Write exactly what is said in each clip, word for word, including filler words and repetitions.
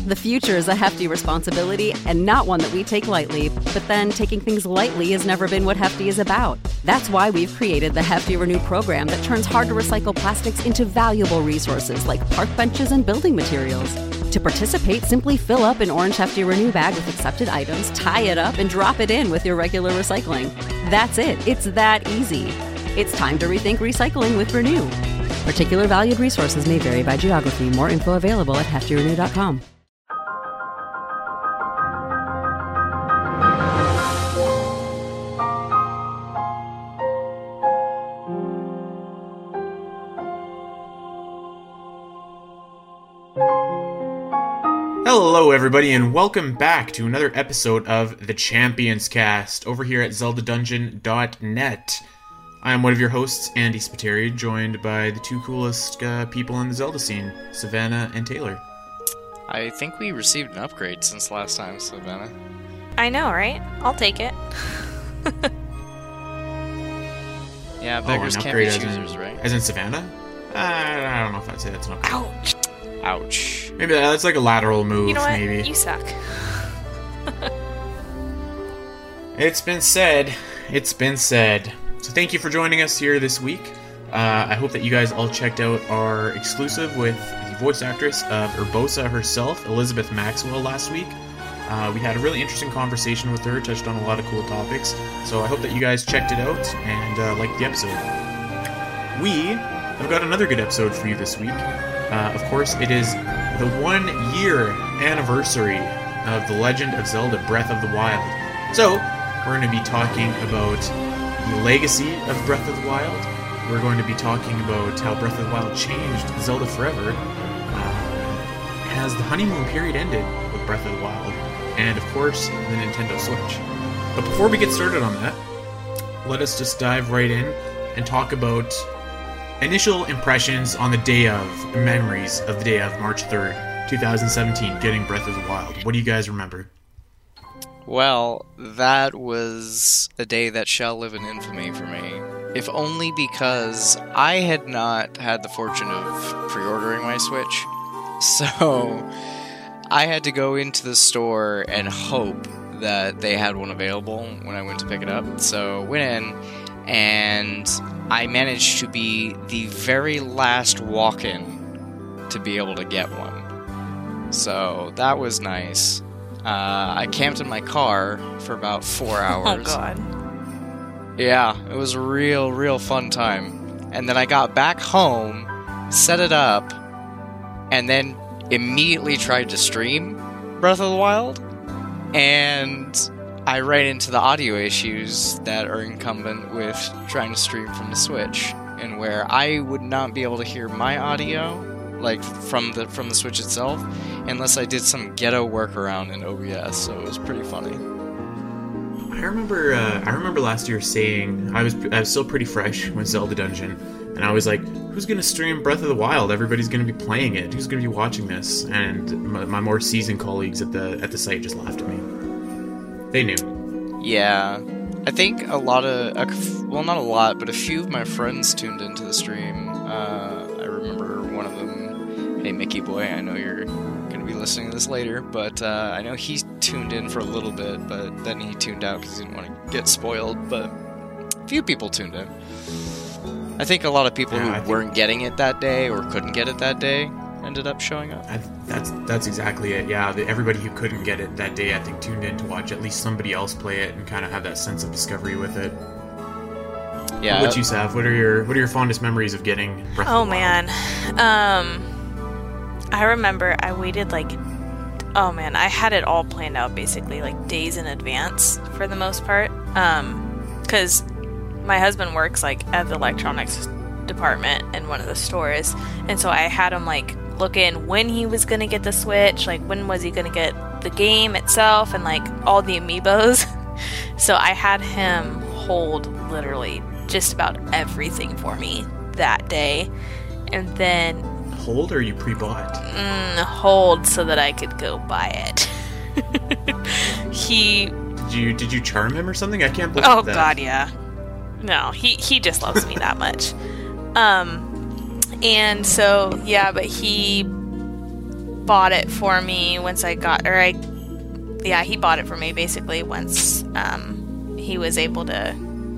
The future is a hefty responsibility and not one that we take lightly, but then taking things lightly has never been what Hefty is about. That's why we've created the Hefty Renew program that turns hard-to-recycle plastics into valuable resources like park benches and building materials. To participate, simply fill up an orange Hefty Renew bag with accepted items, tie it up, and drop it in with your regular recycling. That's it. It's that easy. It's time to rethink recycling with Renew. Particular valued resources may vary by geography. More info available at hefty renew dot com. Hello everybody and welcome back to another episode of The Champions Cast over here at zelda dungeon dot net. I am one of your hosts, Andy Spiteri, joined by the two coolest uh, people in the Zelda scene, Savannah and Taylor. I think we received an upgrade since last time, Savannah. I know, right? I'll take it. Yeah, beggars oh, can't be as choosers, in, right? As in Savannah? Uh, I don't know if I'd say that's an upgrade. Ouch! Ouch. Maybe that's like a lateral move, You know what? maybe. You suck. It's been said. It's been said. So thank you for joining us here this week. Uh, I hope that you guys all checked out our exclusive with the voice actress of Urbosa herself, Elizabeth Maxwell, last week. Uh, we had a really interesting conversation with her, touched on a lot of cool topics. So I hope that you guys checked it out and uh, liked the episode. We have got another good episode for you this week. Uh, of course, it is the one-year anniversary of The Legend of Zelda Breath of the Wild. So, we're going to be talking about the legacy of Breath of the Wild. We're going to be talking about how Breath of the Wild changed Zelda forever. Uh, has the honeymoon period ended with Breath of the Wild? And, of course, the Nintendo Switch. But before we get started on that, let us just dive right in and talk about initial impressions on the day of, memories of the day of March third, twenty seventeen, getting Breath of the Wild. What do you guys remember? Well, that was a day that shall live in infamy for me. If only because I had not had the fortune of pre-ordering my Switch. So, I had to go into the store and hope that they had one available when I went to pick it up. So, went in, and I managed to be the very last walk-in to be able to get one. So, that was nice. Uh, I camped in my car for about four hours. Oh, God. Yeah, it was a real, real fun time. And then I got back home, set it up, and then immediately tried to stream Breath of the Wild. And I ran into the audio issues that are incumbent with trying to stream from the Switch, and where I would not be able to hear my audio, like from the from the Switch itself, unless I did some ghetto workaround in O B S. So it was pretty funny. I remember, uh, I remember last year saying I was I was still pretty fresh with Zelda Dungeon, and I was like, "Who's gonna stream Breath of the Wild? Everybody's gonna be playing it. Who's gonna be watching this?" And my, my more seasoned colleagues at the at the site just laughed at me. They knew. Yeah, I think a lot of, well, not a lot, but a few of my friends tuned into the stream. Uh, I remember one of them, hey Mickey boy, I know you're going to be listening to this later, but uh, I know he tuned in for a little bit, but then he tuned out because he didn't want to get spoiled, but a few people tuned in. I think a lot of people yeah, who weren't getting it that day or couldn't get it that day ended up showing up. I, that's that's exactly it. Yeah, the, everybody who couldn't get it that day, I think, tuned in to watch at least somebody else play it and kind of have that sense of discovery with it. Yeah. What you, Sav? What are your what are your fondest memories of getting Breath Oh, of the Wild? man. Um, I remember I waited like, oh man, I had it all planned out basically like days in advance for the most part. Um, because my husband works like at the electronics department in one of the stores, and so I had him like look in when he was gonna get the Switch, like when was he gonna get the game itself, and like all the amiibos. So I had him hold literally just about everything for me that day, and then Hold or you pre-bought? mm, hold so that I could go buy it. he Did you did you charm him or something? I can't believe oh that. god yeah no he he just loves me that much. Um and so yeah, but he bought it for me once I got, or I, yeah, he bought it for me basically once um, he was able to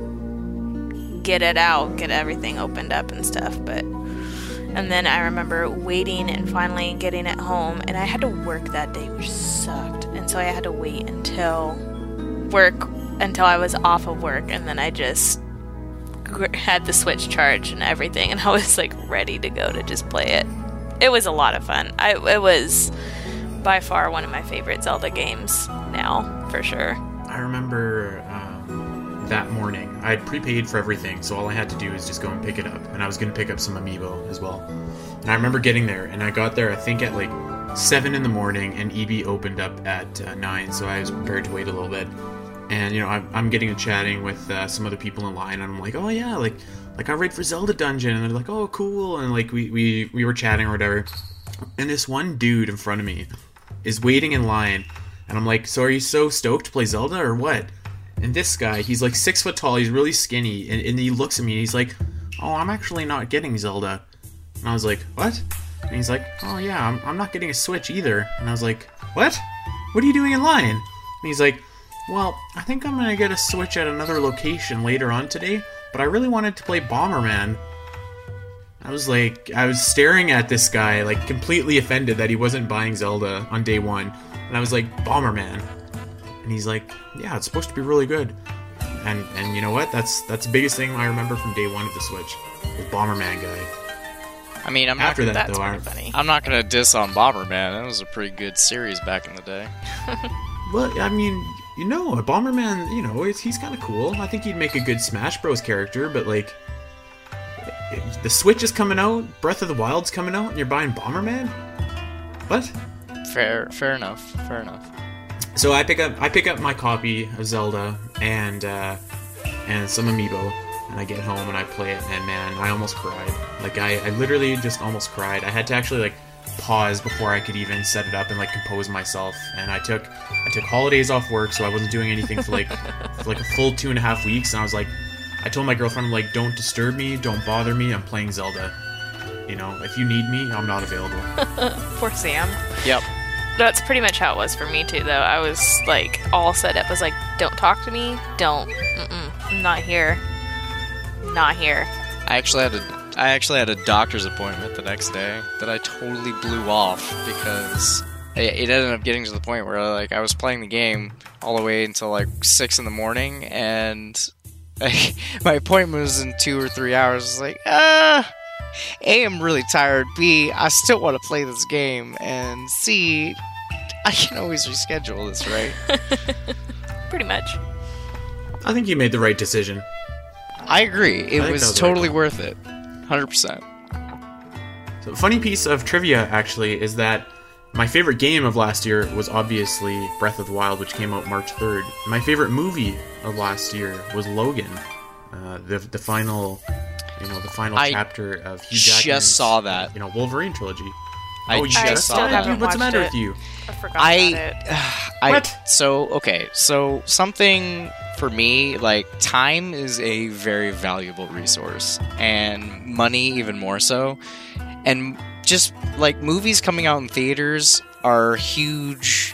get it out, get everything opened up and stuff. But and then I remember waiting and finally getting it home, and I had to work that day, which sucked, and so I had to wait until work until I was off of work, and then I just had the Switch charged and everything, and I was like ready to go to just play it. It was a lot of fun. I it was by far one of my favorite Zelda games now, for sure. I remember um, that morning I had prepaid for everything, so all I had to do was just go and pick it up, and I was going to pick up some amiibo as well. And I remember getting there, and I got there I think at like seven in the morning, and E B opened up at uh, nine, so I was prepared to wait a little bit. And, you know, I'm, I'm getting to chatting with uh, some other people in line, and I'm like, oh, yeah, like, like I read for Zelda Dungeon, and they're like, oh, cool, and, like, we, we, we were chatting or whatever, and this one dude in front of me is waiting in line, and I'm like, so are you so stoked to play Zelda, or what? And this guy, he's, like, six foot tall, he's really skinny, and, and he looks at me, and he's like, oh, I'm actually not getting Zelda. And I was like, what? And he's like, oh, yeah, I'm, I'm not getting a Switch either. And I was like, what? What are you doing in line? And he's like, well, I think I'm gonna get a Switch at another location later on today, but I really wanted to play Bomberman. I was like, I was staring at this guy, like, completely offended that he wasn't buying Zelda on day one, and I was like, Bomberman. And he's like, yeah, it's supposed to be really good. And and you know what? That's that's the biggest thing I remember from day one of the Switch, the Bomberman guy. I mean, I'm After not, that, That's though, pretty I, funny. I'm not gonna diss on Bomberman. That was a pretty good series back in the day. well, I mean, you know, Bomberman, you know, it's, he's kind of cool. I think he'd make a good Smash Bros. Character, but, like, the Switch is coming out, Breath of the Wild's coming out, and you're buying Bomberman? What? Fair, fair enough. Fair enough. So I pick up I pick up my copy of Zelda and uh, and some amiibo, and I get home and I play it, and man, I almost cried. Like, I, I literally just almost cried. I had to actually, like, pause before I could even set it up and, like, compose myself. And I took I took holidays off work, so I wasn't doing anything for like for like a full two and a half weeks. And I was like, I told my girlfriend, I'm like, don't disturb me, don't bother me. I'm playing Zelda. You know, if you need me, I'm not available. Poor Sam. Yep. That's pretty much how it was for me too, though. I was like all set up. I was like, don't talk to me. Don't. Mm-mm. I'm not here. Not here. I actually had a I actually had a doctor's appointment the next day that I totally blew off because it, it ended up getting to the point where, like, I was playing the game all the way until like six in the morning, and I, my appointment was in two or three hours. I was like, ah, A, I'm really tired. B, I still want to play this game, and C, I can always reschedule this, right? Pretty much. I think you made the right decision. I agree. It I think was that was totally right. worth it. one hundred percent. So, funny piece of trivia, actually, is that my favorite game of last year was obviously Breath of the Wild, which came out March third. My favorite movie of last year was Logan, uh, the the final, you know, the final I chapter of Hugh Jackman's, just saw that. you know, Wolverine trilogy. I oh, you just just saw saw that. it? Dude, what's the Watched matter it. with you? I forgot I, about it. I What? so okay. So something for me, like, time is a very valuable resource, and money even more so. And just like movies coming out in theaters are huge,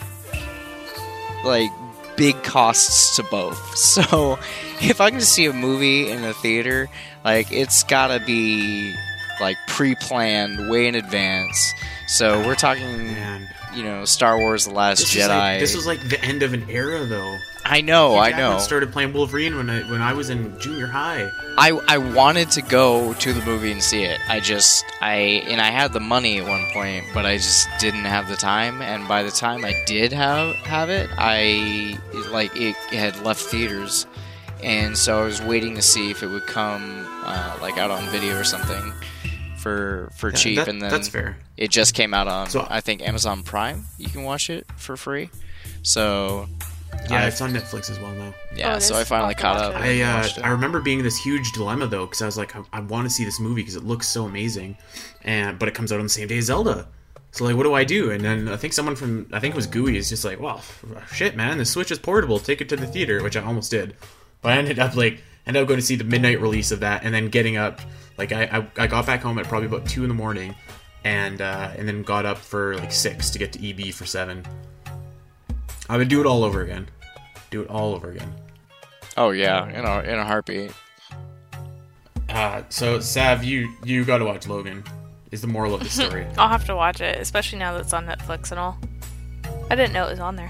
like, big costs to both. So if I'm going to see a movie in a theater, like, it's gotta be like pre-planned way in advance. So we're talking, Man. you know, Star Wars: The Last This Jedi. is like, this was like the end of an era, though. I know, Hugh I Jackman know. started playing Wolverine when I when I was in junior high. I I wanted to go to the movie and see it. I just I and I had the money at one point, but I just didn't have the time. And by the time I did have have it, I like it had left theaters, and so I was waiting to see if it would come uh, like out on video or something for for Yeah, cheap. that- and then that's fair. It just came out on So- I think Amazon Prime. You can watch it for free. So Yeah, I- it's on Netflix as well now. yeah, Oh, it so is? I finally I'll caught watch up. it. and I uh, watched it. I remember being in this huge dilemma though, because I was like, I, I want to see this movie because it looks so amazing, and but it comes out on the same day as Zelda. So like, what do I do? And then I think someone from I think it was Gooey is just like, well, shit, man, the Switch is portable. Take it to the theater, which I almost did, but I ended up like ended up going to see the midnight release of that, and then getting up like I I, I got back home at probably about two in the morning. and uh, and then got up for like six to get to E B for seven. I would do it all over again. Do it all over again. Oh yeah, in a in a heartbeat. Uh, so Sav, you you got to watch Logan. Is the moral of the story? I'll have to watch it, especially now that it's on Netflix and all. I didn't know it was on there.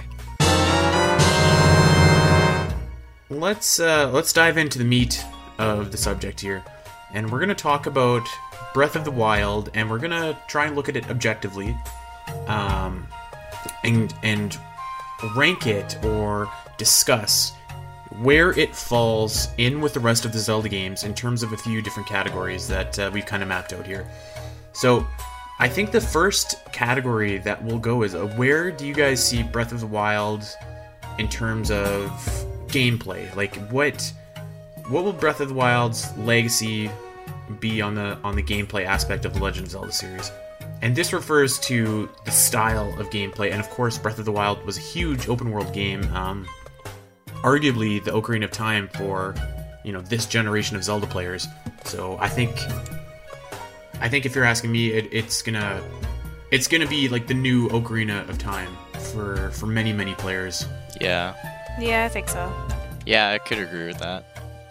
Let's uh, let's dive into the meat of the subject here, and we're gonna talk about Breath of the Wild, and we're gonna try and look at it objectively, um, and and rank it or discuss where it falls in with the rest of the Zelda games in terms of a few different categories that uh, we've kind of mapped out here. So, I think the first category that we'll go is uh, where do you guys see Breath of the Wild in terms of gameplay? Like, what what will Breath of the Wild's legacy be on the on the gameplay aspect of the Legend of Zelda series? And this refers to the style of gameplay, and of course, Breath of the Wild was a huge open world game, um, arguably the Ocarina of Time for, you know, this generation of Zelda players. So I think. I think if you're asking me, it, it's gonna it's gonna be like the new Ocarina of Time for for many many players. Yeah. Yeah, I think so. Yeah, I could agree with that.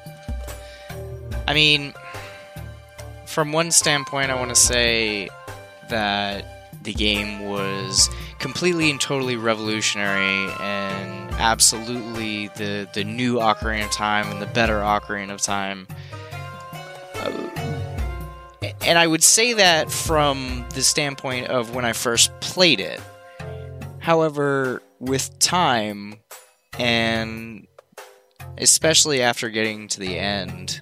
I mean, from one standpoint, I want to say that the game was completely and totally revolutionary and absolutely the the new Ocarina of Time and the better Ocarina of Time. Uh, And I would say that from the standpoint of when I first played it. However, with time, and especially after getting to the end,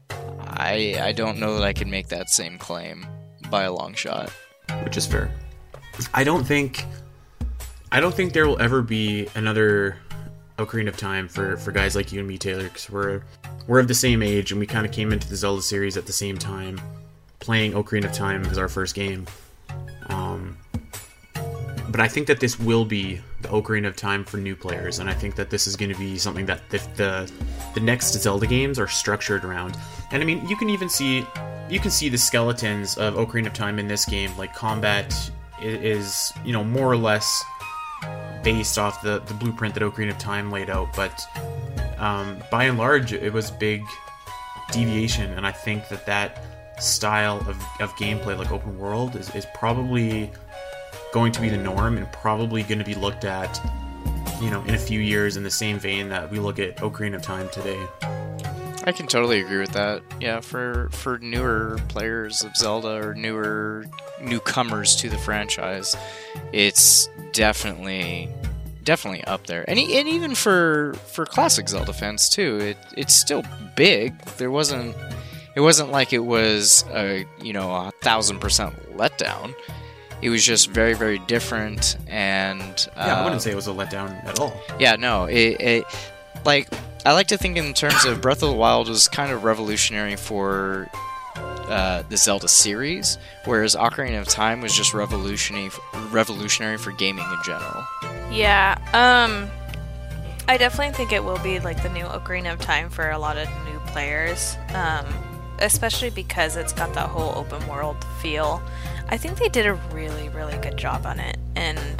I I don't know that I can make that same claim by a long shot. Which is fair. I don't think I don't think there will ever be another Ocarina of Time for, for guys like you and me, Taylor, because we're we're of the same age and we kind of came into the Zelda series at the same time. Playing Ocarina of Time as our first game. Um, but I think that this will be the Ocarina of Time for new players, and I think that this is going to be something that the, the the next Zelda games are structured around. And I mean, you can even see you can see the skeletons of Ocarina of Time in this game. Like, combat is, you know, more or less based off the, the blueprint that Ocarina of Time laid out, but um, by and large, it was big deviation, and I think that that style of, of gameplay, like open world, is, is probably going to be the norm and probably going to be looked at, you know, in a few years in the same vein that we look at Ocarina of Time today. I can totally agree with that. Yeah, for for newer players of Zelda or newer newcomers to the franchise, it's definitely definitely up there. And, and even for for classic Zelda fans too, it it's still big. There wasn't It wasn't like it was a, you know, a thousand percent letdown. It was just very, very different, and uh, yeah, I wouldn't say it was a letdown at all. Yeah, no, it, it like I like to think in terms of Breath of the Wild was kind of revolutionary for uh, the Zelda series, whereas Ocarina of Time was just revolutionary, revolutionary for gaming in general. Yeah, um, I definitely think it will be like the new Ocarina of Time for a lot of new players. Um. Especially because it's got that whole open world feel. I think they did a really, really good job on it. And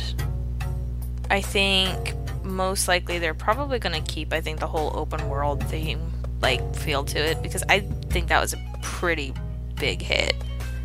I think most likely they're probably going to keep, I think, the whole open world theme, like, feel to it. Because I think that was a pretty big hit.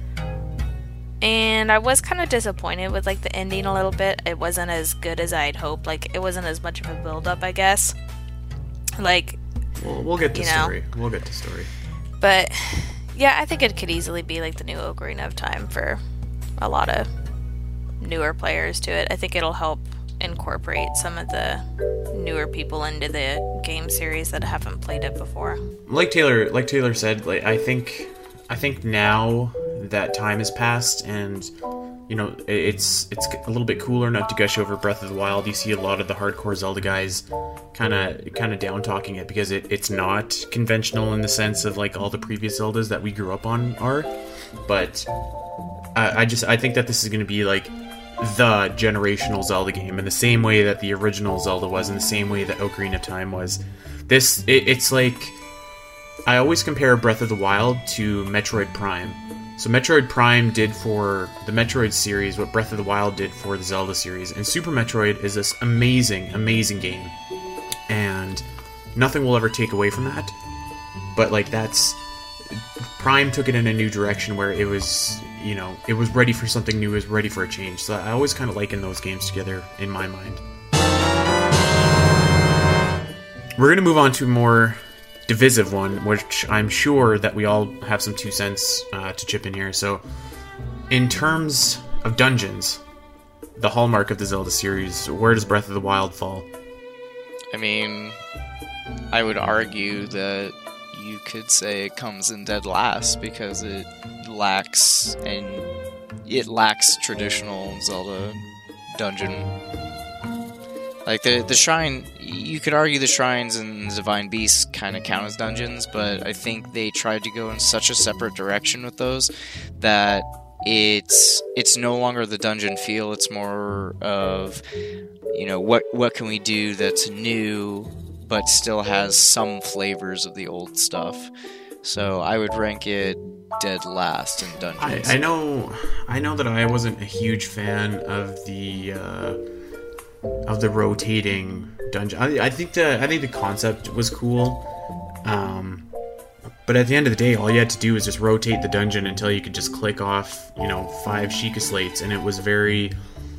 And I was kind of disappointed with, like, the ending a little bit. It wasn't as good as I'd hoped. Like, it wasn't as much of a build-up, I guess. Like, We'll, we'll get to you know, story. We'll get to story. But, yeah, I think it could easily be like the new Ocarina of Time for a lot of newer players to it. I think it'll help incorporate some of the newer people into the game series that haven't played it before. Like Taylor, like Taylor said, like I think, I think now that time has passed, and you know, it's it's a little bit cooler not to gush over Breath of the Wild. You see a lot of the hardcore Zelda guys kind of kind of down talking it because it, it's not conventional in the sense of like all the previous Zeldas that we grew up on are. But I, I just I think that this is going to be like the generational Zelda game in the same way that the original Zelda was, in the same way that Ocarina of Time was. This it, it's like I always compare Breath of the Wild to Metroid Prime. So Metroid Prime did for the Metroid series what Breath of the Wild did for the Zelda series, and Super Metroid is this amazing, amazing game, and nothing will ever take away from that. But like that's Prime took it in a new direction where it was, you know, it was ready for something new, it was ready for a change. So I always kind of liken those games together in my mind. We're gonna move on to a more divisive one, which I'm sure that we all have some two cents uh, to chip in here. So, in terms of dungeons, the hallmark of the Zelda series, where does Breath of the Wild fall? I mean, I would argue that you could say it comes in dead last because it lacks and it lacks traditional Zelda dungeon. Like the the shrine, you could argue the shrines and the Divine Beasts kind of count as dungeons, but I think they tried to go in such a separate direction with those that it's it's no longer the dungeon feel. It's more of, you know, what what can we do that's new but still has some flavors of the old stuff. So I would rank it dead last in dungeons. I, I know, I know that I wasn't a huge fan of the. Uh... of the rotating dungeon. I, I think the I think the concept was cool, um, but at the end of the day, all you had to do was just rotate the dungeon until you could just click off, you know, five Sheikah slates, and it was very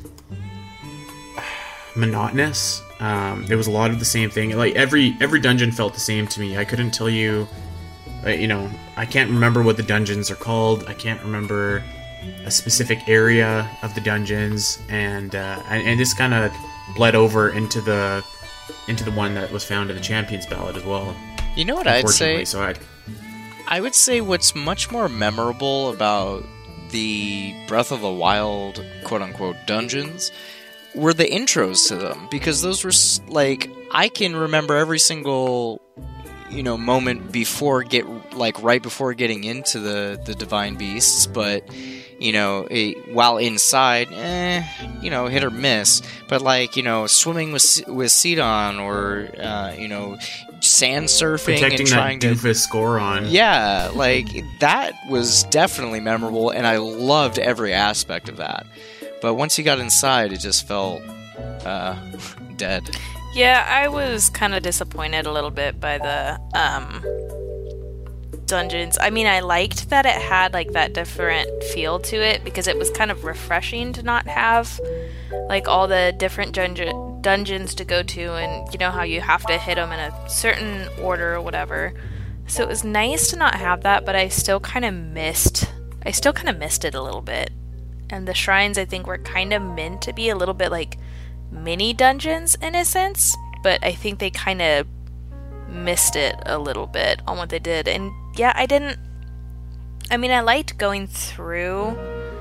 monotonous. Um, it was a lot of the same thing. Like every every dungeon felt the same to me. I couldn't tell you, uh, you know, I can't remember what the dungeons are called. I can't remember a specific area of the dungeons, and uh, and, and this kind of bled over into the into the one that was found in the Champions Ballad as well. You know what I'd say? So I'd... I would say what's much more memorable about the Breath of the Wild quote-unquote dungeons were the intros to them, because those were like, I can remember every single, you know, moment before get like right before getting into the the Divine Beasts, but you know, it, while inside, eh, you know, hit or miss. But like, you know, swimming with with Sidon, or uh, you know, sand surfing protecting and trying that to doofus Goron. Yeah, like that was definitely memorable, and I loved every aspect of that. But once you got inside, it just felt uh, dead. Yeah, I was kind of disappointed a little bit by the um, dungeons. I mean, I liked that it had like that different feel to it, because it was kind of refreshing to not have like all the different dungeon dungeons to go to, and you know how you have to hit them in a certain order or whatever. So it was nice to not have that, but I still kind of missed I still kind of missed it a little bit. And the shrines, I think, were kind of meant to be a little bit like mini dungeons in a sense, but I think they kind of missed it a little bit on what they did. And yeah, I didn't I mean, I liked going through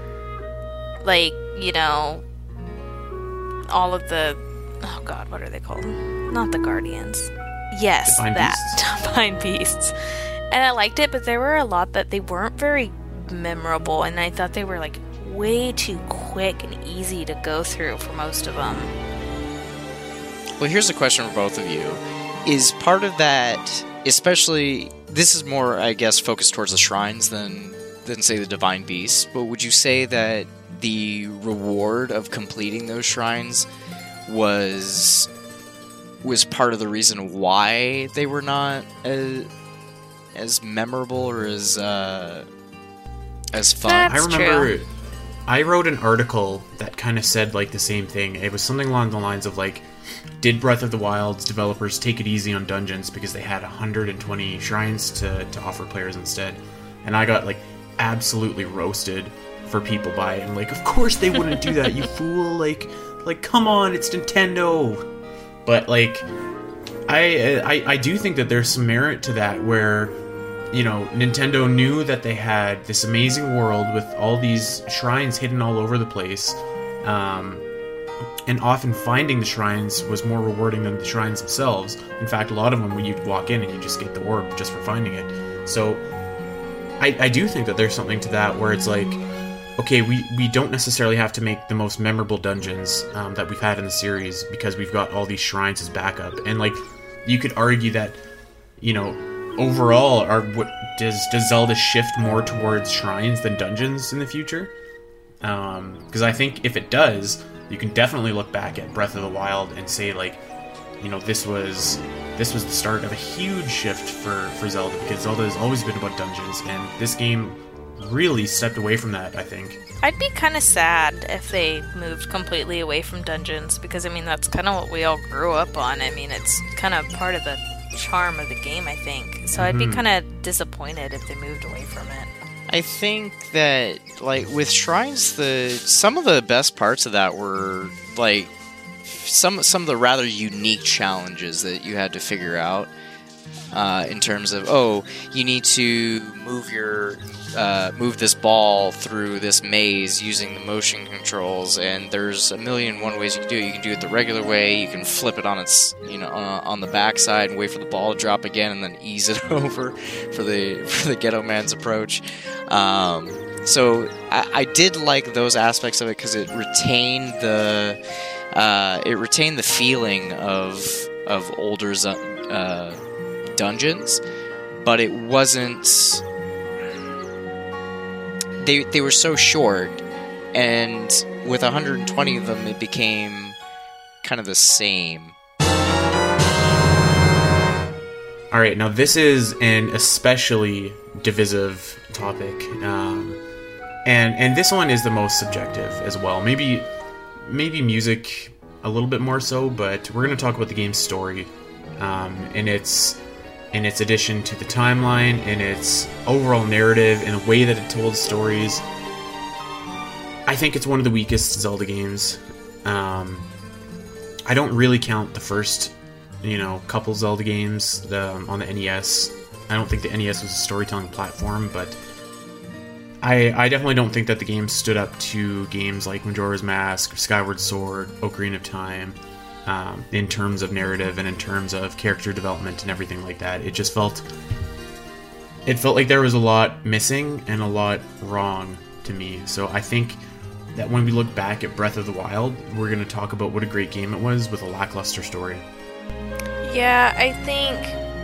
like, you know, all of the oh god, what are they called? Not the Guardians. Yes, Divine that Beasts. Divine Beasts. And I liked it, but there were a lot that they weren't very memorable, and I thought they were like way too quick and easy to go through for most of them. Well, here's a question for both of you. Is part of that, especially, this is more, I guess, focused towards the shrines than, than say, the Divine Beasts, but would you say that the reward of completing those shrines was was part of the reason why they were not as, as memorable or as, uh, as fun? That's I remember... true. I wrote an article that kind of said like the same thing. It was something along the lines of like, did Breath of the Wild's developers take it easy on dungeons because they had one hundred twenty shrines to, to offer players instead? And I got like absolutely roasted for people by it. And like, of course they wouldn't do that, you fool! Like, like come on, it's Nintendo. But like, I I I do think that there's some merit to that, where, you know, Nintendo knew that they had this amazing world with all these shrines hidden all over the place, um, and often finding the shrines was more rewarding than the shrines themselves. In fact, a lot of them, when you walk in and you just get the orb just for finding it. So, I, I do think that there's something to that, where it's like, okay, we, we don't necessarily have to make the most memorable dungeons um, that we've had in the series, because we've got all these shrines as backup. And, like, you could argue that, you know, overall, are what does does Zelda shift more towards shrines than dungeons in the future? Because um, I think if it does, you can definitely look back at Breath of the Wild and say, like, you know, this was this was the start of a huge shift for, for Zelda, because Zelda has always been about dungeons, and this game really stepped away from that, I think. I'd be kind of sad if they moved completely away from dungeons, because, I mean, that's kind of what we all grew up on. I mean, it's kind of part of the charm of the game, I think. So I'd be Mhm. kind of disappointed if they moved away from it. I think that, like, with shrines, the some of the best parts of that were, like, some some of the rather unique challenges that you had to figure out. Uh, in terms of, oh, you need to move your uh, move this ball through this maze using the motion controls, and there's a million and one ways you can do it. You can do it the regular way. You can flip it on its, you know, uh, on the backside and wait for the ball to drop again, and then ease it over for the for the Ghetto Man's approach. Um, so I, I did like those aspects of it because it retained the uh, it retained the feeling of of older uh, dungeons, but it wasn't. They they were so short, and with one hundred twenty of them, it became kind of the same. All right, now this is an especially divisive topic, um, and and this one is the most subjective as well. Maybe maybe music a little bit more so, but we're going to talk about the game's story, um, and its in its addition to the timeline, in its overall narrative, in the way that it told stories. I think it's one of the weakest Zelda games. Um, I don't really count the first, you know, couple Zelda games um, on the N E S. I don't think the N E S was a storytelling platform, but I, I definitely don't think that the game stood up to games like Majora's Mask, Skyward Sword, Ocarina of Time, um, in terms of narrative and in terms of character development and everything like that. It just felt... It felt like there was a lot missing and a lot wrong to me. So I think that when we look back at Breath of the Wild, we're going to talk about what a great game it was with a lackluster story. Yeah, I think...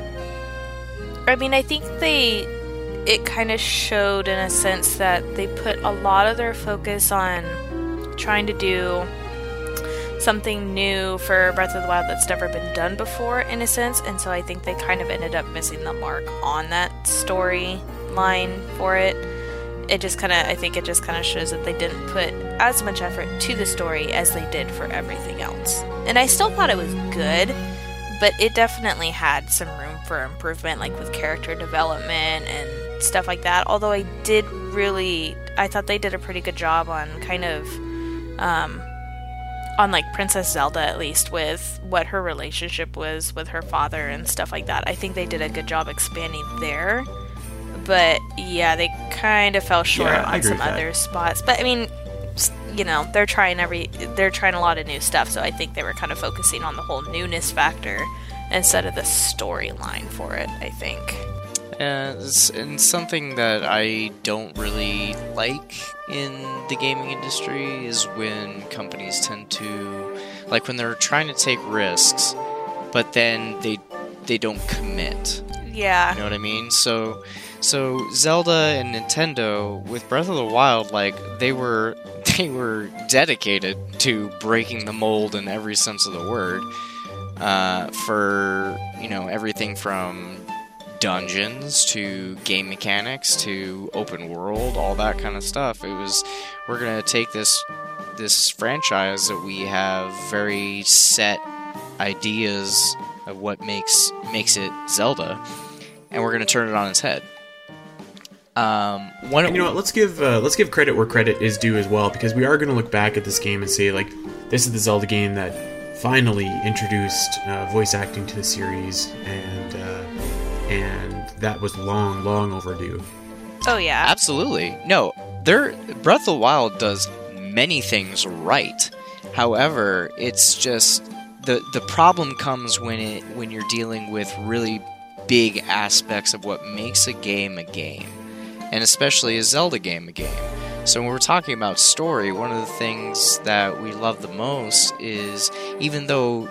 I mean, I think they... It kind of showed in a sense that they put a lot of their focus on trying to do something new for Breath of the Wild that's never been done before, in a sense, and so I think they kind of ended up missing the mark on that storyline for it. It just kind of, I think it just kind of shows that they didn't put as much effort to the story as they did for everything else. And I still thought it was good, but it definitely had some room for improvement, like with character development and stuff like that. Although I did really, I thought they did a pretty good job on kind of, um, on like Princess Zelda, at least, with what her relationship was with her father and stuff like that. I think they did a good job expanding there. But yeah, they kind of fell short Yeah, I on agree some with that. other spots. But I mean, you know, they're trying every, they're trying a lot of new stuff. So I think they were kind of focusing on the whole newness factor instead of the storyline for it, I think. Uh, s- and something that I don't really like in the gaming industry is when companies tend to, like when they're trying to take risks, but then they they don't commit. Yeah. You know what I mean? So, so Zelda and Nintendo with Breath of the Wild, like they were they were dedicated to breaking the mold in every sense of the word. Uh, for you know everything from dungeons to game mechanics to open world, all that kind of stuff. It was, we're gonna take this this franchise that we have very set ideas of what makes makes it Zelda, and we're gonna turn it on its head. Um, one And you know what? Let's give uh, let's give credit where credit is due as well, because we are going to look back at this game and say, like, this is the Zelda game that finally introduced uh, voice acting to the series, and uh, and that was long, long overdue. Oh yeah. Absolutely. No, there Breath of the Wild does many things right. However, it's just the the problem comes when it when you're dealing with really big aspects of what makes a game a game, and especially a Zelda game a game. So when we're talking about story, one of the things that we love the most is, even though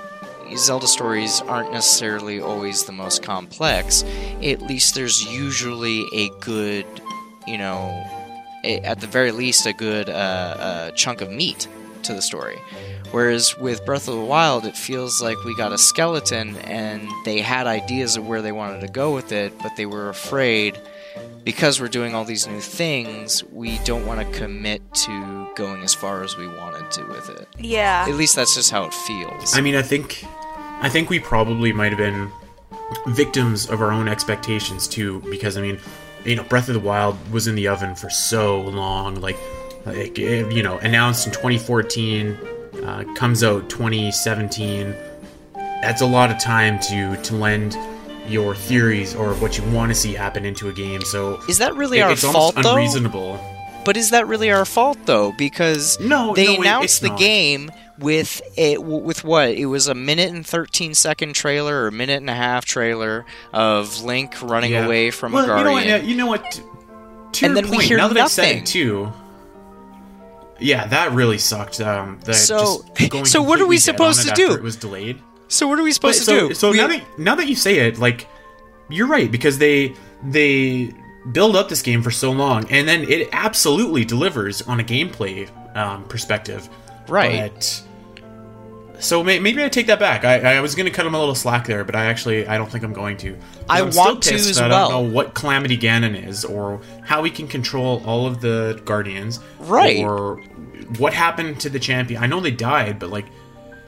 Zelda stories aren't necessarily always the most complex, at least there's usually a good, you know, a, at the very least, a good uh, uh, chunk of meat to the story. Whereas with Breath of the Wild, it feels like we got a skeleton and they had ideas of where they wanted to go with it, but they were afraid, because we're doing all these new things, we don't want to commit to going as far as we wanted to with it. Yeah. At least that's just how it feels. I mean, I think, I think we probably might have been victims of our own expectations too, because I mean, you know, Breath of the Wild was in the oven for so long, like, like you know, announced in twenty fourteen, uh, comes out twenty seventeen. That's a lot of time to to lend your theories or what you want to see happen into a game. So is that really it, our it's fault, almost though? Unreasonable. But is that really our fault, though? Because no, they no, it- announced it's the not. game with a, with what? It was a minute and thirteen second trailer, or a minute and a half trailer of Link running Yeah. away from well, a guardian. You know what? Yeah, you know what? To And your then we point, hear now that I've said nothing. it too. Yeah, that really sucked. Um, the, So- just going so what are we completely dead supposed on to it do? after It was delayed. So what are we supposed But to so, do? So We- now that now that you say it, like, you're right, because they they build up this game for so long, and then it absolutely delivers on a gameplay um, perspective. Right. But, so may, maybe I take that back. I, I was going to cut him a little slack there, but I actually I don't think I'm going to. 'Cause I I'm still want to pissed as that well. I don't know what Calamity Ganon is, or how he can control all of the Guardians, Right. Or what happened to the champion. I know they died, but like.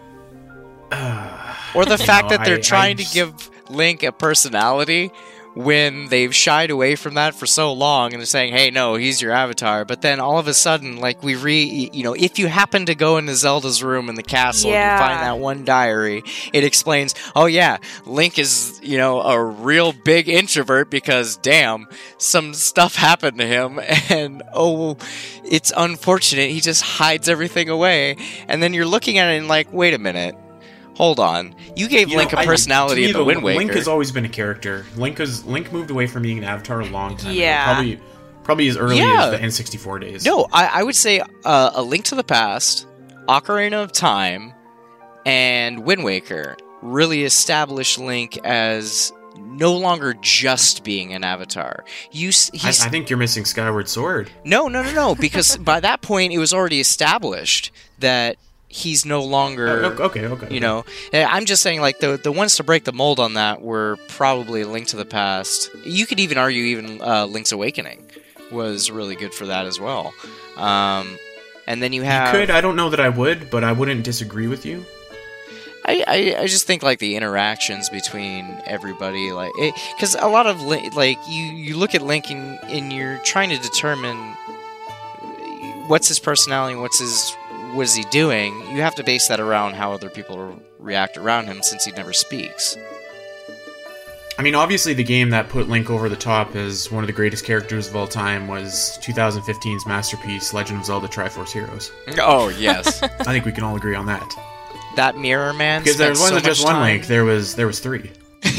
Or the fact know, that they're I- trying I to just- give Link a personality when they've shied away from that for so long, and they're saying, hey, no, he's your avatar. But then all of a sudden, like, we re... You know, if you happen to go into Zelda's room in the castle and Yeah. you find that one diary, it explains, oh, yeah, Link is, you know, a real big introvert because, damn, some stuff happened to him, and, oh, it's unfortunate. He just hides everything away. And then you're looking at it and like, wait a minute. Hold on. You gave You Link know, a I- personality to me, in the though, Wind Waker. Link has always been a character. Link has Link moved away from being an avatar a long time ago. Yeah. Probably probably as early Yeah. as the N sixty-four days. No, I, I would say uh, A Link to the Past, Ocarina of Time, and Wind Waker really established Link as no longer just being an avatar. You, s- I, he's, I think you're missing Skyward Sword. no, no, no, no, because by that point it was already established that he's no longer... Oh, okay, okay. You know, Eh, I'm just saying, like, the the ones to break the mold on that were probably Link to the Past. You could even argue even uh, Link's Awakening was really good for that as well. Um, and then you You have... could. I don't know that I would, but I wouldn't disagree with you. I, I, I just think, like, the interactions between everybody, like... Because a lot of, Link, like, you, you look at Link and, and you're trying to determine what's his personality, what's his... what is he doing? You have to base that around how other people react around him, since he never speaks. I mean, obviously, the game that put Link over the top as one of the greatest characters of all time was twenty fifteen's masterpiece, Legend of Zelda Triforce Heroes. Oh, yes. I think we can all agree on that. That Mirror Man Because there spent wasn't so just much one time. Link; there was there was three.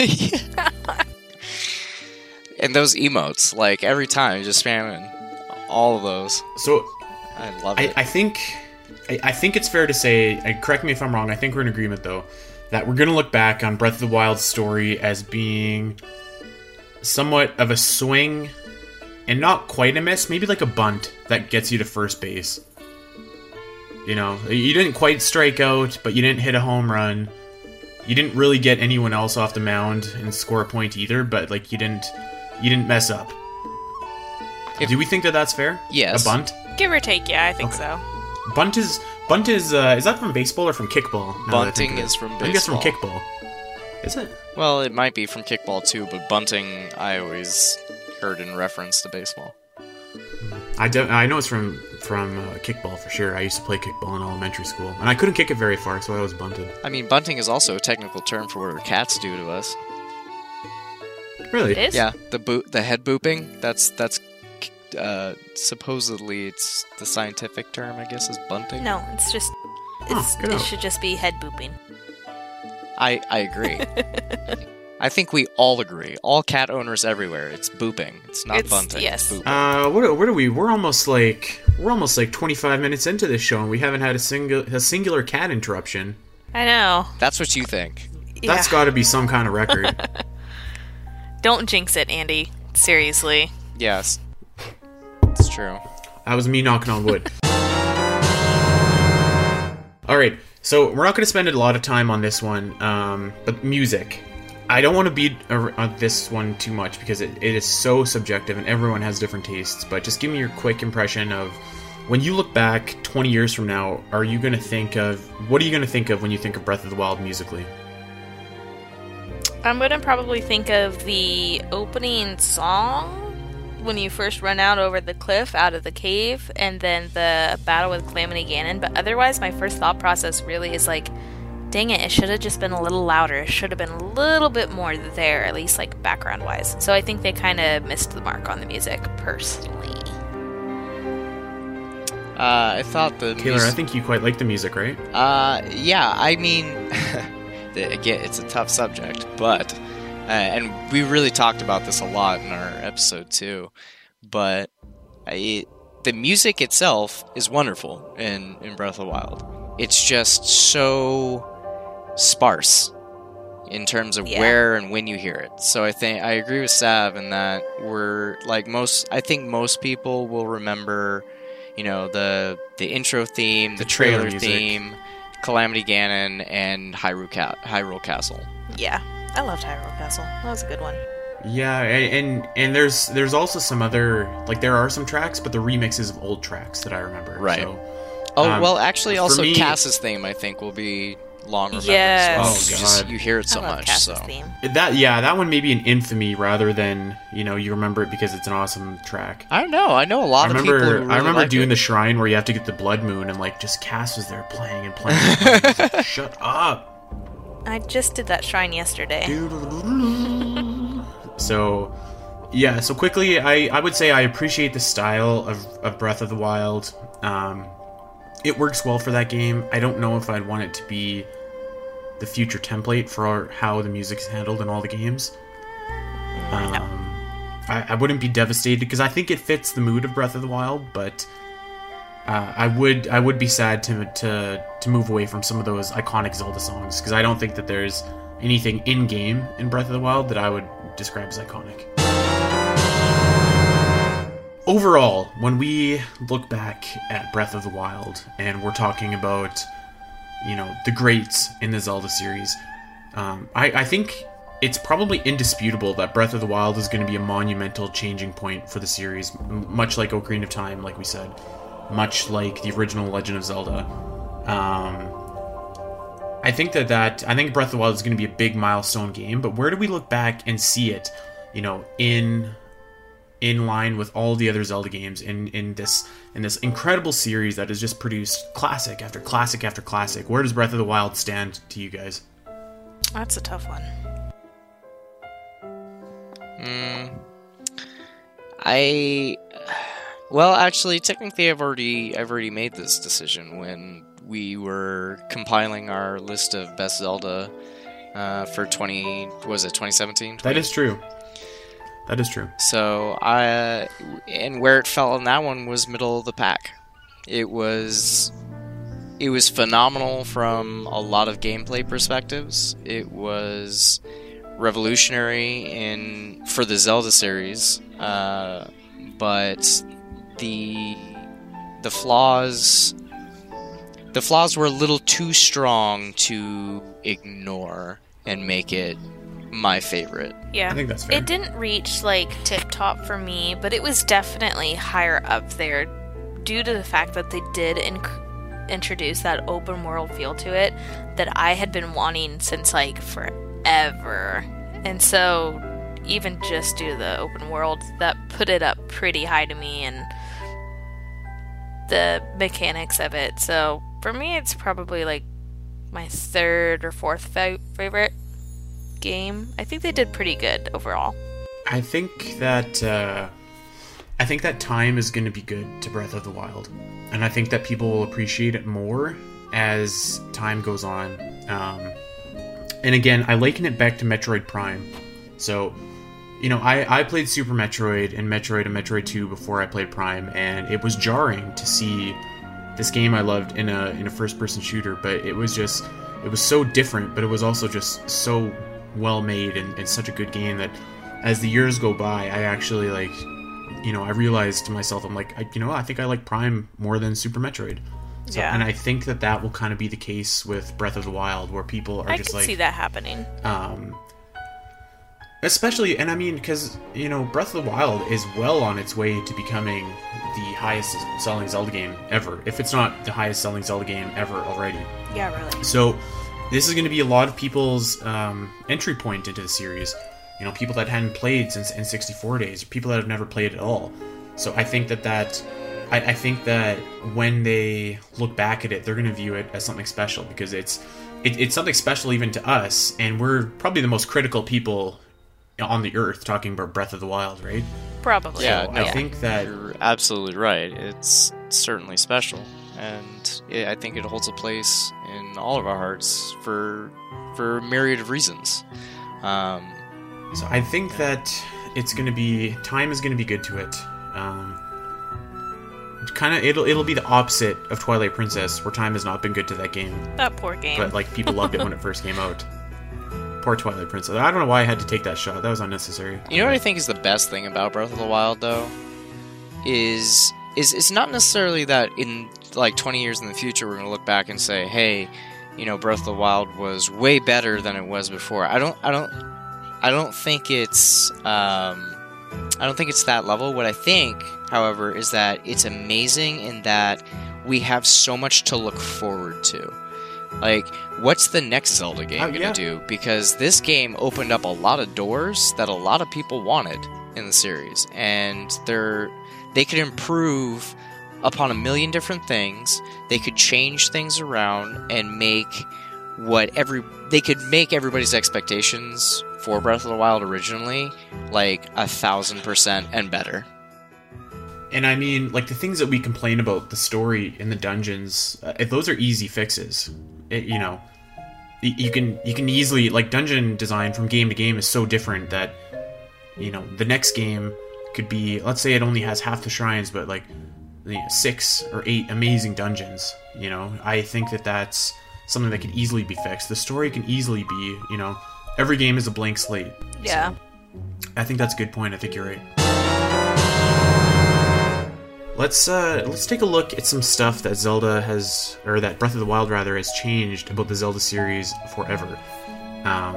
And those emotes, like, every time, just spamming all of those. So I love I, it. I think I, I think it's fair to say, and correct me if I'm wrong, I think we're in agreement though, that we're gonna look back on Breath of the Wild's story as being somewhat of a swing and not quite a miss, maybe like a bunt that gets you to first base. You know, you didn't quite strike out, but you didn't hit a home run. You didn't really get anyone else off the mound and score a point either, but like you didn't you didn't mess up. If- Do we think that that's fair? Yes. A bunt? Give or take, yeah, I think Okay. so. Bunt is bunt is uh, is that from baseball or from kickball? now that I think Bunting of it? is from I think it's from baseball. kickball. Is it? Well, it might be from kickball too, but bunting I always heard in reference to baseball. I don't. I know it's from from uh, kickball for sure. I used to play kickball in elementary school, and I couldn't kick it very far, so I always bunted. I mean, bunting is also a technical term for what our cats do to us. Really? It is? Yeah, the boot, the head booping. That's that's uh, supposedly it's the scientific term, I guess, is bunting. No, it's just. Huh, It's, good it out. should just be head booping. I I agree. I think we all agree. All cat owners everywhere. It's booping. It's not It's- bunting. yes. It's booping. Uh, what, what are we? We're almost like we're almost like twenty-five minutes into this show, and we haven't had a single a singular cat interruption. I know. That's what you think. That's Yeah. got to be some kind of record. Don't jinx it, Andy. Seriously. Yes. It's true. That was me knocking on wood. All right, so we're not going to spend a lot of time on this one, um, but music. I don't want to beat uh, on this one too much because it, it is so subjective and everyone has different tastes, but just give me your quick impression of when you look back twenty years from now, are you going to think of, what are you going to think of when you think of Breath of the Wild musically? I'm going to probably think of the opening song when you first run out over the cliff out of the cave, and then the battle with Calamity Ganon. But otherwise, my first thought process really is like, dang it, it should have just been a little louder. It should have been a little bit more there, at least like background wise. So I think they kind of missed the mark on the music, personally. Uh, I thought the Taylor, mus- I think you quite like the music, right? Uh, yeah, I mean, the- again, it's a tough subject, but, uh, and we really talked about this a lot in our episode too, but I, the music itself is wonderful in, in Breath of the Wild. It's just so sparse in terms of Yeah. where and when you hear it. So I think, I agree with Sav in that we're, like most, I think most people will remember, you know, the the intro theme, the, The trailer trailer, music. theme, Calamity Ganon, and Hyrule, Ca- Hyrule Castle. Yeah, I loved Hyrule Castle. That was a good one. Yeah, and, and and there's there's also some other, like there are some tracks, but the remixes of old tracks that I remember. Right. So, Oh, um, well, actually, for also me- Cass's theme, I think, will be long remembered. Yes. as well. Oh, You just- God. you hear it so I love much. Cass's So theme. That yeah, that one may be an infamy rather than, you know, you remember it because it's an awesome track. I don't know. I know a lot I of people. remember Who really I remember like doing it. the shrine where you have to get the blood moon and like just Cass was there playing and playing. And playing. It's like, shut up. I just did that shrine yesterday. So yeah, so quickly I, I would say I appreciate the style of, of Breath of the Wild. Um, it works well for that game. I don't know if I'd want it to be the future template for how the music's handled in all the games. Um, I, I wouldn't be devastated because I think it fits the mood of Breath of the Wild, but uh, I would I would be sad to to to move away from some of those iconic Zelda songs because I don't think that there's anything in game in Breath of the Wild that I would describe as iconic. Overall, when we look back at Breath of the Wild and we're talking about, you know, the greats in the Zelda series, um, I, I think it's probably indisputable that Breath of the Wild is going to be a monumental changing point for the series, m- much like Ocarina of Time, like we said, much like the original Legend of Zelda. Um, I think that, that I think Breath of the Wild is going to be a big milestone game, but where do we look back and see it, you know, in in line with all the other Zelda games in, in this in this incredible series that has just produced classic after classic after classic? Where does Breath of the Wild stand to you guys? That's a tough one. Mm, I well, actually, technically, I've already I've already made this decision when we were compiling our list of best Zelda uh, for twenty. What was it twenty seventeen? That is true. That is true. So I and where it fell on that one was middle of the pack. It was it was phenomenal from a lot of gameplay perspectives. It was revolutionary in for the Zelda series, uh, but the the flaws the flaws were a little too strong to ignore and make it my favorite. Yeah. I think that's fair. It didn't reach like tip top for me, but it was definitely higher up there due to the fact that they did inc- introduce that open world feel to it that I had been wanting since like forever. And so even just due to the open world, that put it up pretty high to me and the mechanics of it. So for me, it's probably like my third or fourth fa- favorite game. I think they did pretty good overall. I think that uh, I think that time is going to be good to Breath of the Wild, and I think that people will appreciate it more as time goes on. Um, and again, I liken it back to Metroid Prime. So, you know, I, I played Super Metroid and Metroid and Metroid two before I played Prime, and it was jarring to see this game I loved in a in a first person shooter, but it was just it was so different, but it was also just so well made and, and such a good game that as the years go by, I actually like, you know, I realized to myself, I'm like, I, you know, I think I like Prime more than Super Metroid. So, Yeah. and I think that that will kind of be the case with Breath of the Wild, where people are I just can like, see that happening. um, especially, and I mean, because, you know, Breath of the Wild is well on its way to becoming the highest selling Zelda game ever, if it's not the highest selling Zelda game ever already. Yeah, really. So this is going to be a lot of people's um, entry point into the series. You know, people that hadn't played since N sixty-four days, or people that have never played at all. So I think that that, I, I think that when they look back at it, they're going to view it as something special, because it's it, it's something special even to us, and we're probably the most critical people on the earth talking about Breath of the Wild, right? Probably. Yeah, So no, I think that You're absolutely right. It's certainly special, and it, I think it holds a place in all of our hearts for for a myriad of reasons. Um, So I think that it's going to be, time is going to be good to it. Um, kind of, it'll it'll be the opposite of Twilight Princess, where time has not been good to that game. That poor game. But like people loved it when it first came out. Poor Twilight Princess. I don't know why I had to take that shot. That was unnecessary. You know what I think is the best thing about Breath of the Wild, though, is is it's not necessarily that in like twenty years in the future we're gonna look back and say, hey, you know, Breath of the Wild was way better than it was before. I don't, I don't, I don't think it's, um, I don't think it's that level. What I think, however, is that it's amazing in that we have so much to look forward to. Like, what's the next Zelda game Uh, gonna yeah. do? Because this game opened up a lot of doors that a lot of people wanted in the series, and they're they could improve upon a million different things. They could change things around and make what every they could make everybody's expectations for Breath of the Wild originally like a thousand percent and better. And I mean, like the things that we complain about, the story in the dungeons, uh, those are easy fixes. It, you know, y- you can you can easily, like, dungeon design from game to game is so different that, you know, the next game could be, let's say it only has half the shrines, but like you know, six or eight amazing dungeons. You know, I think that that's something that could easily be fixed. The story can easily be, you know, every game is a blank slate. Yeah. I think that's a good point. I think you're right. Let's uh, let's take a look at some stuff that Zelda has, or that Breath of the Wild rather, has changed about the Zelda series forever. Um,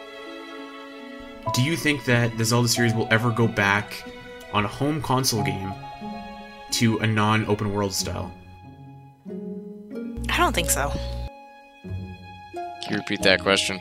do you think that the Zelda series will ever go back on a home console game to a non-open world style? I don't think so. Can you repeat that question?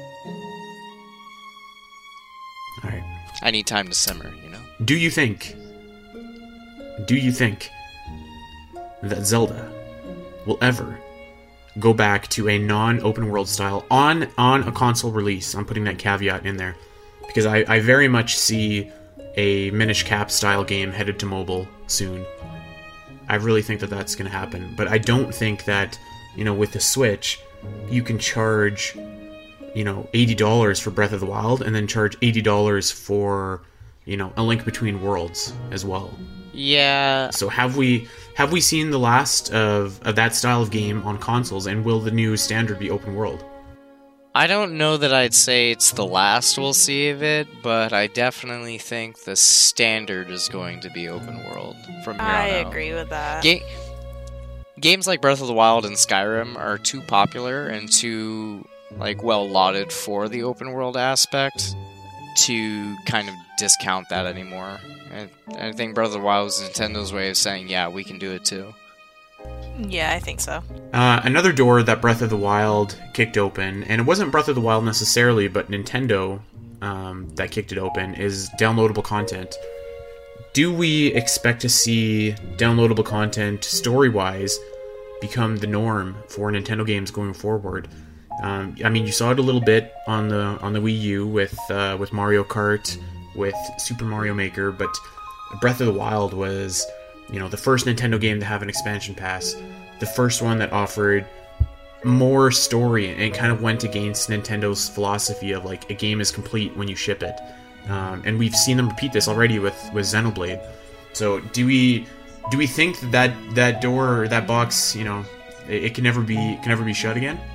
All right. I need time to simmer, you know? Do you think? Do you think that Zelda will ever go back to a non-open world style on on a console release? I'm putting that caveat in there because I, I very much see a Minish Cap style game headed to mobile soon. I really think that that's going to happen, but I don't think that, you know, with the Switch, you can charge, you know, eighty dollars for Breath of the Wild and then charge eighty dollars for, you know, A Link Between Worlds as well. Yeah, So have we have we seen the last of, of that style of game on consoles, and will the new standard be open world? I don't know that I'd say it's the last we'll see of it, but I definitely think the standard is going to be open world from here I on out. agree with that. Ga- games like Breath of the Wild and Skyrim are too popular and too like well lauded for the open world aspect to kind of discount that anymore. And I think Breath of the Wild was Nintendo's way of saying, yeah, we can do it too. Yeah, I think so. Uh, another door that Breath of the Wild kicked open, and it wasn't Breath of the Wild necessarily, but Nintendo um, that kicked it open, is downloadable content. Do we expect to see downloadable content, story-wise, become the norm for Nintendo games going forward? Um, I mean, you saw it a little bit on the on the Wii U with uh, with Mario Kart, with Super Mario Maker, but Breath of the Wild was, you know, the first Nintendo game to have an expansion pass, the first one that offered more story and kind of went against Nintendo's philosophy of like a game is complete when you ship it. Um, and we've seen them repeat this already with, with Xenoblade. So do we do we think that that door or that box, you know, it, it can never be can never be shut again?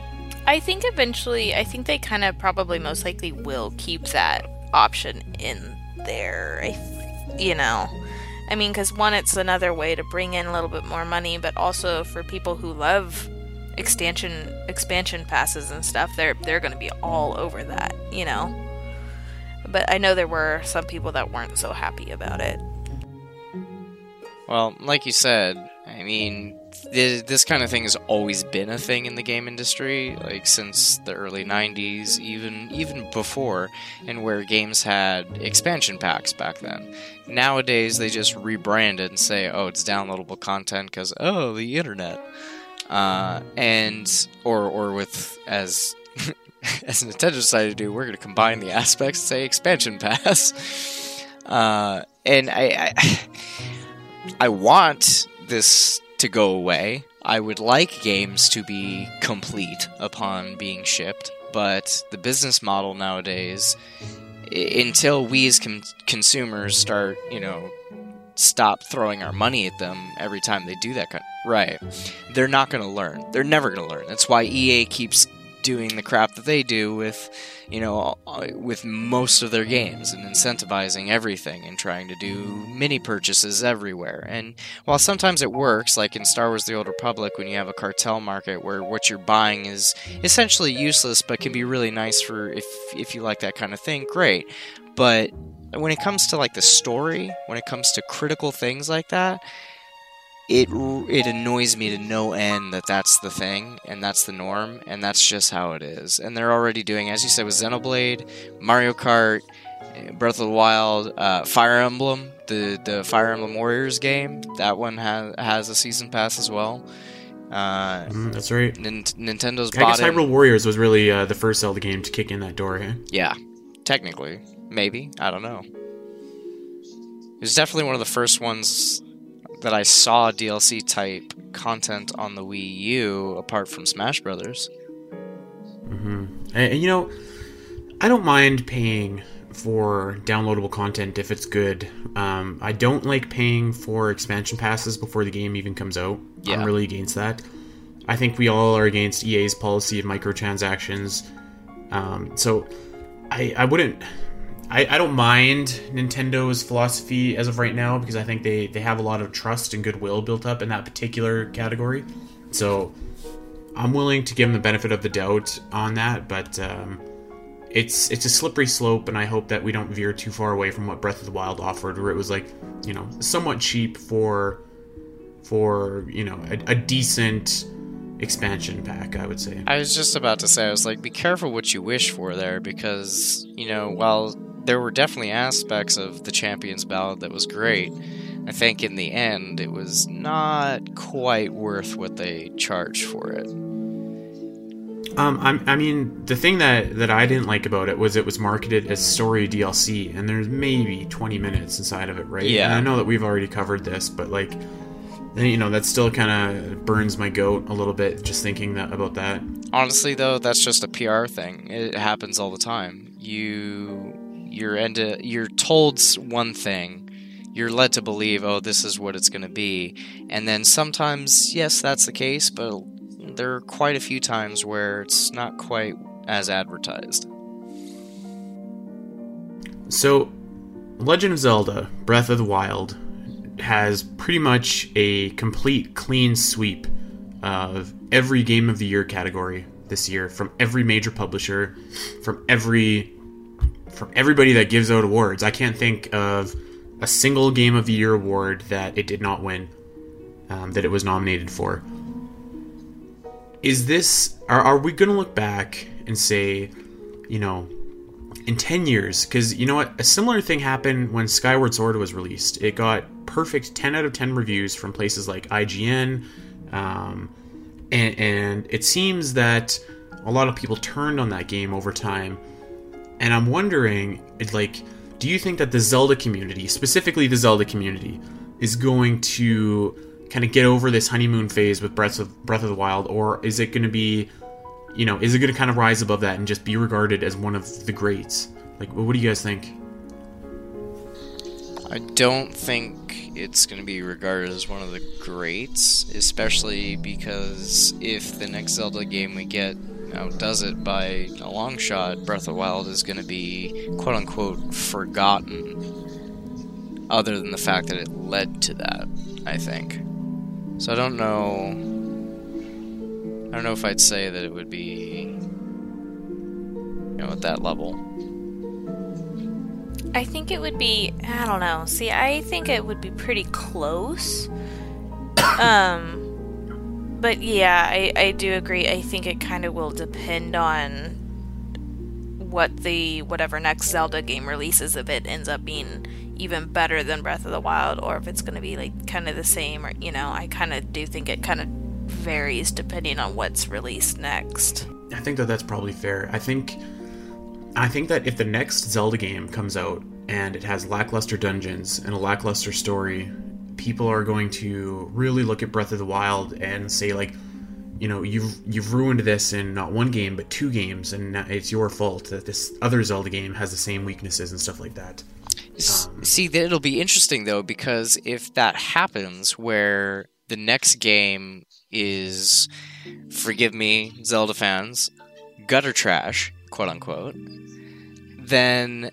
I think eventually, I think they kind of probably most likely will keep that option in there. I, you know, I mean, because one, it's another way to bring in a little bit more money, but also for people who love expansion expansion passes and stuff, they're they're going to be all over that, you know. But I know there were some people that weren't so happy about it. Well, like you said, I mean, th- this kind of thing has always been a thing in the game industry, like since the early nineties, even even before, and where games had expansion packs back then. Nowadays, they just rebrand it and say, oh, it's downloadable content because, oh, the internet. Uh, and, or, or with, as... as Nintendo decided to do, we're going to combine the aspects and say expansion pass. Uh, and I, I, I want this to go away. I would like games to be complete upon being shipped, but the business model nowadays, I- until we as com- consumers start, you know, stop throwing our money at them every time they do that kind of, right, they're not going to learn. They're never going to learn. That's why E A keeps doing the crap that they do with, you know, with most of their games and incentivizing everything and trying to do mini purchases everywhere. And while sometimes it works, like in Star Wars The Old Republic, when you have a cartel market where what you're buying is essentially useless but can be really nice for if if you like that kind of thing, great. But when it comes to like the story, when it comes to critical things like that, It it annoys me to no end that that's the thing, and that's the norm, and that's just how it is. And they're already doing, as you said, with Xenoblade, Mario Kart, Breath of the Wild, uh, Fire Emblem, the, the Fire Emblem Warriors game, that one has, has a season pass as well. Uh, mm, that's right. N- Nintendo's I bought guess Hyrule Warriors was really uh, the first Zelda game to kick in that door, eh? Yeah, technically. Maybe. I don't know. It was definitely one of the first ones that I saw D L C type content on the Wii U, apart from Smash Brothers. Mm-hmm. And, you know, I don't mind paying for downloadable content if it's good. Um, I don't like paying for expansion passes before the game even comes out. Yeah. I'm really against that. I think we all are against E A's policy of microtransactions. Um, so I, I wouldn't... I, I don't mind Nintendo's philosophy as of right now because I think they, they have a lot of trust and goodwill built up in that particular category. So I'm willing to give them the benefit of the doubt on that, but um, it's it's a slippery slope, and I hope that we don't veer too far away from what Breath of the Wild offered, where it was like, you know, somewhat cheap for for you know a, a decent expansion pack, I would say. I was just about to say, I was like, be careful what you wish for there, because, you know, while there were definitely aspects of the Champions Ballad that was great, I think in the end it was not quite worth what they charged for it. Um, I'm, I mean, the thing that, that I didn't like about it was it was marketed as story D L C, and there's maybe twenty minutes inside of it, right? Yeah. And I know that we've already covered this, but, like, you know, that still kind of burns my goat a little bit, just thinking that about that. Honestly, though, that's just a P R thing. It happens all the time. You... You're into, you're told one thing, you're led to believe, oh, this is what it's going to be, and then sometimes, yes, that's the case, but there are quite a few times where it's not quite as advertised. So, Legend of Zelda Breath of the Wild has pretty much a complete clean sweep of every Game of the Year category this year, from every major publisher, from every... from everybody that gives out awards. I can't think of a single Game of the Year award that it did not win, um, that it was nominated for. Is this... Are, are we going to look back and say, you know, in ten years... Because, you know what? A similar thing happened when Skyward Sword was released. It got perfect ten out of ten reviews from places like I G N. Um, and, and it seems that a lot of people turned on that game over time. And I'm wondering, like, do you think that the Zelda community, specifically the Zelda community, is going to kind of get over this honeymoon phase with Breath of Breath of the Wild, or is it going to be, you know, is it going to kind of rise above that and just be regarded as one of the greats? Like, what do you guys think? I don't think it's going to be regarded as one of the greats, especially because if the next Zelda game we get now does it by a long shot, Breath of the Wild is going to be quote-unquote forgotten, other than the fact that it led to that, I think. So I don't know... I don't know if I'd say that it would be, you know, at that level. I think it would be, I don't know. See, I think it would be pretty close. um... But yeah, I, I do agree. I think it kind of will depend on what the whatever next Zelda game releases, if it ends up being even better than Breath of the Wild, or if it's going to be like kind of the same, or you know, I kind of do think it kind of varies depending on what's released next. I think that that's probably fair. I think I think that if the next Zelda game comes out and it has lackluster dungeons and a lackluster story, people are going to really look at Breath of the Wild and say, like, you know, you've you've ruined this in not one game but two games, and it's your fault that this other Zelda game has the same weaknesses and stuff like that. Um, See, it'll be interesting though, because if that happens, where the next game is, forgive me, Zelda fans, gutter trash, quote unquote, then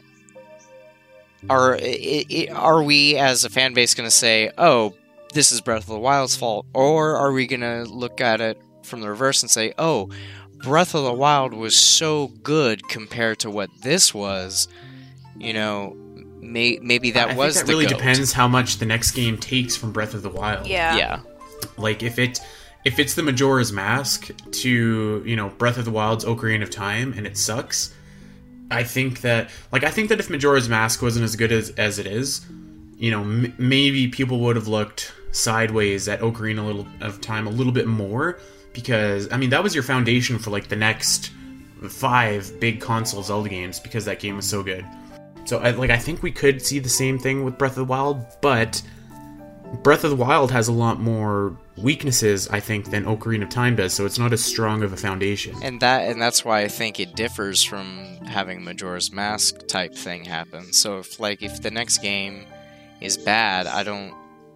Are are we as a fan base going to say, oh, this is Breath of the Wild's fault? Or are we going to look at it from the reverse and say, oh, Breath of the Wild was so good compared to what this was, you know, may, maybe that I was think that the really goat. depends how much the next game takes from Breath of the Wild. Yeah. Yeah. Like, if it if it's the Majora's Mask to, you know, Breath of the Wild's Ocarina of Time and it sucks, I think that, like, I think that if Majora's Mask wasn't as good as, as it is, you know, m- maybe people would have looked sideways at Ocarina a little of Time a little bit more, because, I mean, that was your foundation for, like, the next five big console Zelda games, because that game was so good. So, I, like, I think we could see the same thing with Breath of the Wild, but Breath of the Wild has a lot more weaknesses, I think, than Ocarina of Time does, so it's not as strong of a foundation. And that and that's why I think it differs from having Majora's Mask type thing happen. So if like if the next game is bad, I don't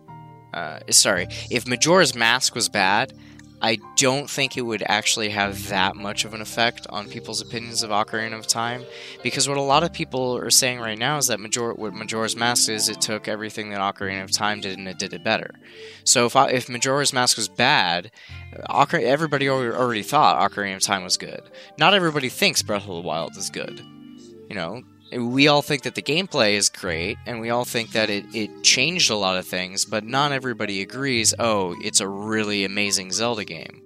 uh, sorry, if Majora's Mask was bad, I don't think it would actually have that much of an effect on people's opinions of Ocarina of Time, because what a lot of people are saying right now is that Major- what Majora's Mask is, it took everything that Ocarina of Time did and it did it better. So if I, if Majora's Mask was bad, Ocar- everybody already thought Ocarina of Time was good. Not everybody thinks Breath of the Wild is good. You know, we all think that the gameplay is great, and we all think that it, it changed a lot of things, but not everybody agrees, oh, it's a really amazing Zelda game.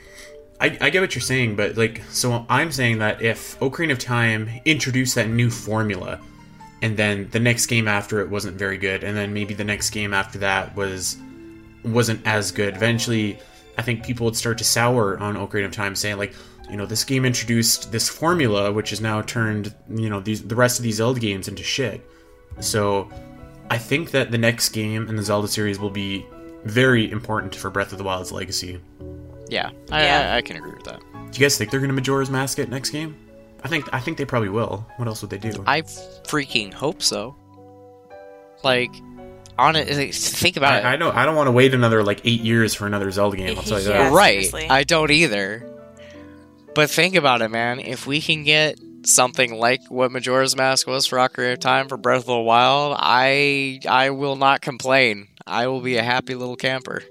I, I get what you're saying, but, like, so I'm saying that if Ocarina of Time introduced that new formula, and then the next game after it wasn't very good, and then maybe the next game after that was, wasn't as good, eventually I think people would start to sour on Ocarina of Time, saying, like, you know, this game introduced this formula, which has now turned, you know, these the rest of these Zelda games into shit. So, I think that the next game in the Zelda series will be very important for Breath of the Wild's legacy. Yeah, I, Yeah. I, I can agree with that. Do you guys think they're going to Majora's Mask it next game? I think I think they probably will. What else would they do? I freaking hope so. Like, on it, like, think about it. I, I don't. I don't want to wait another like eight years for another Zelda game. I'll tell you Yeah. that. Right, seriously. I don't either. But think about it, man. If we can get something like what Majora's Mask was for Ocarina of Time for Breath of the Wild, I I will not complain. I will be a happy little camper.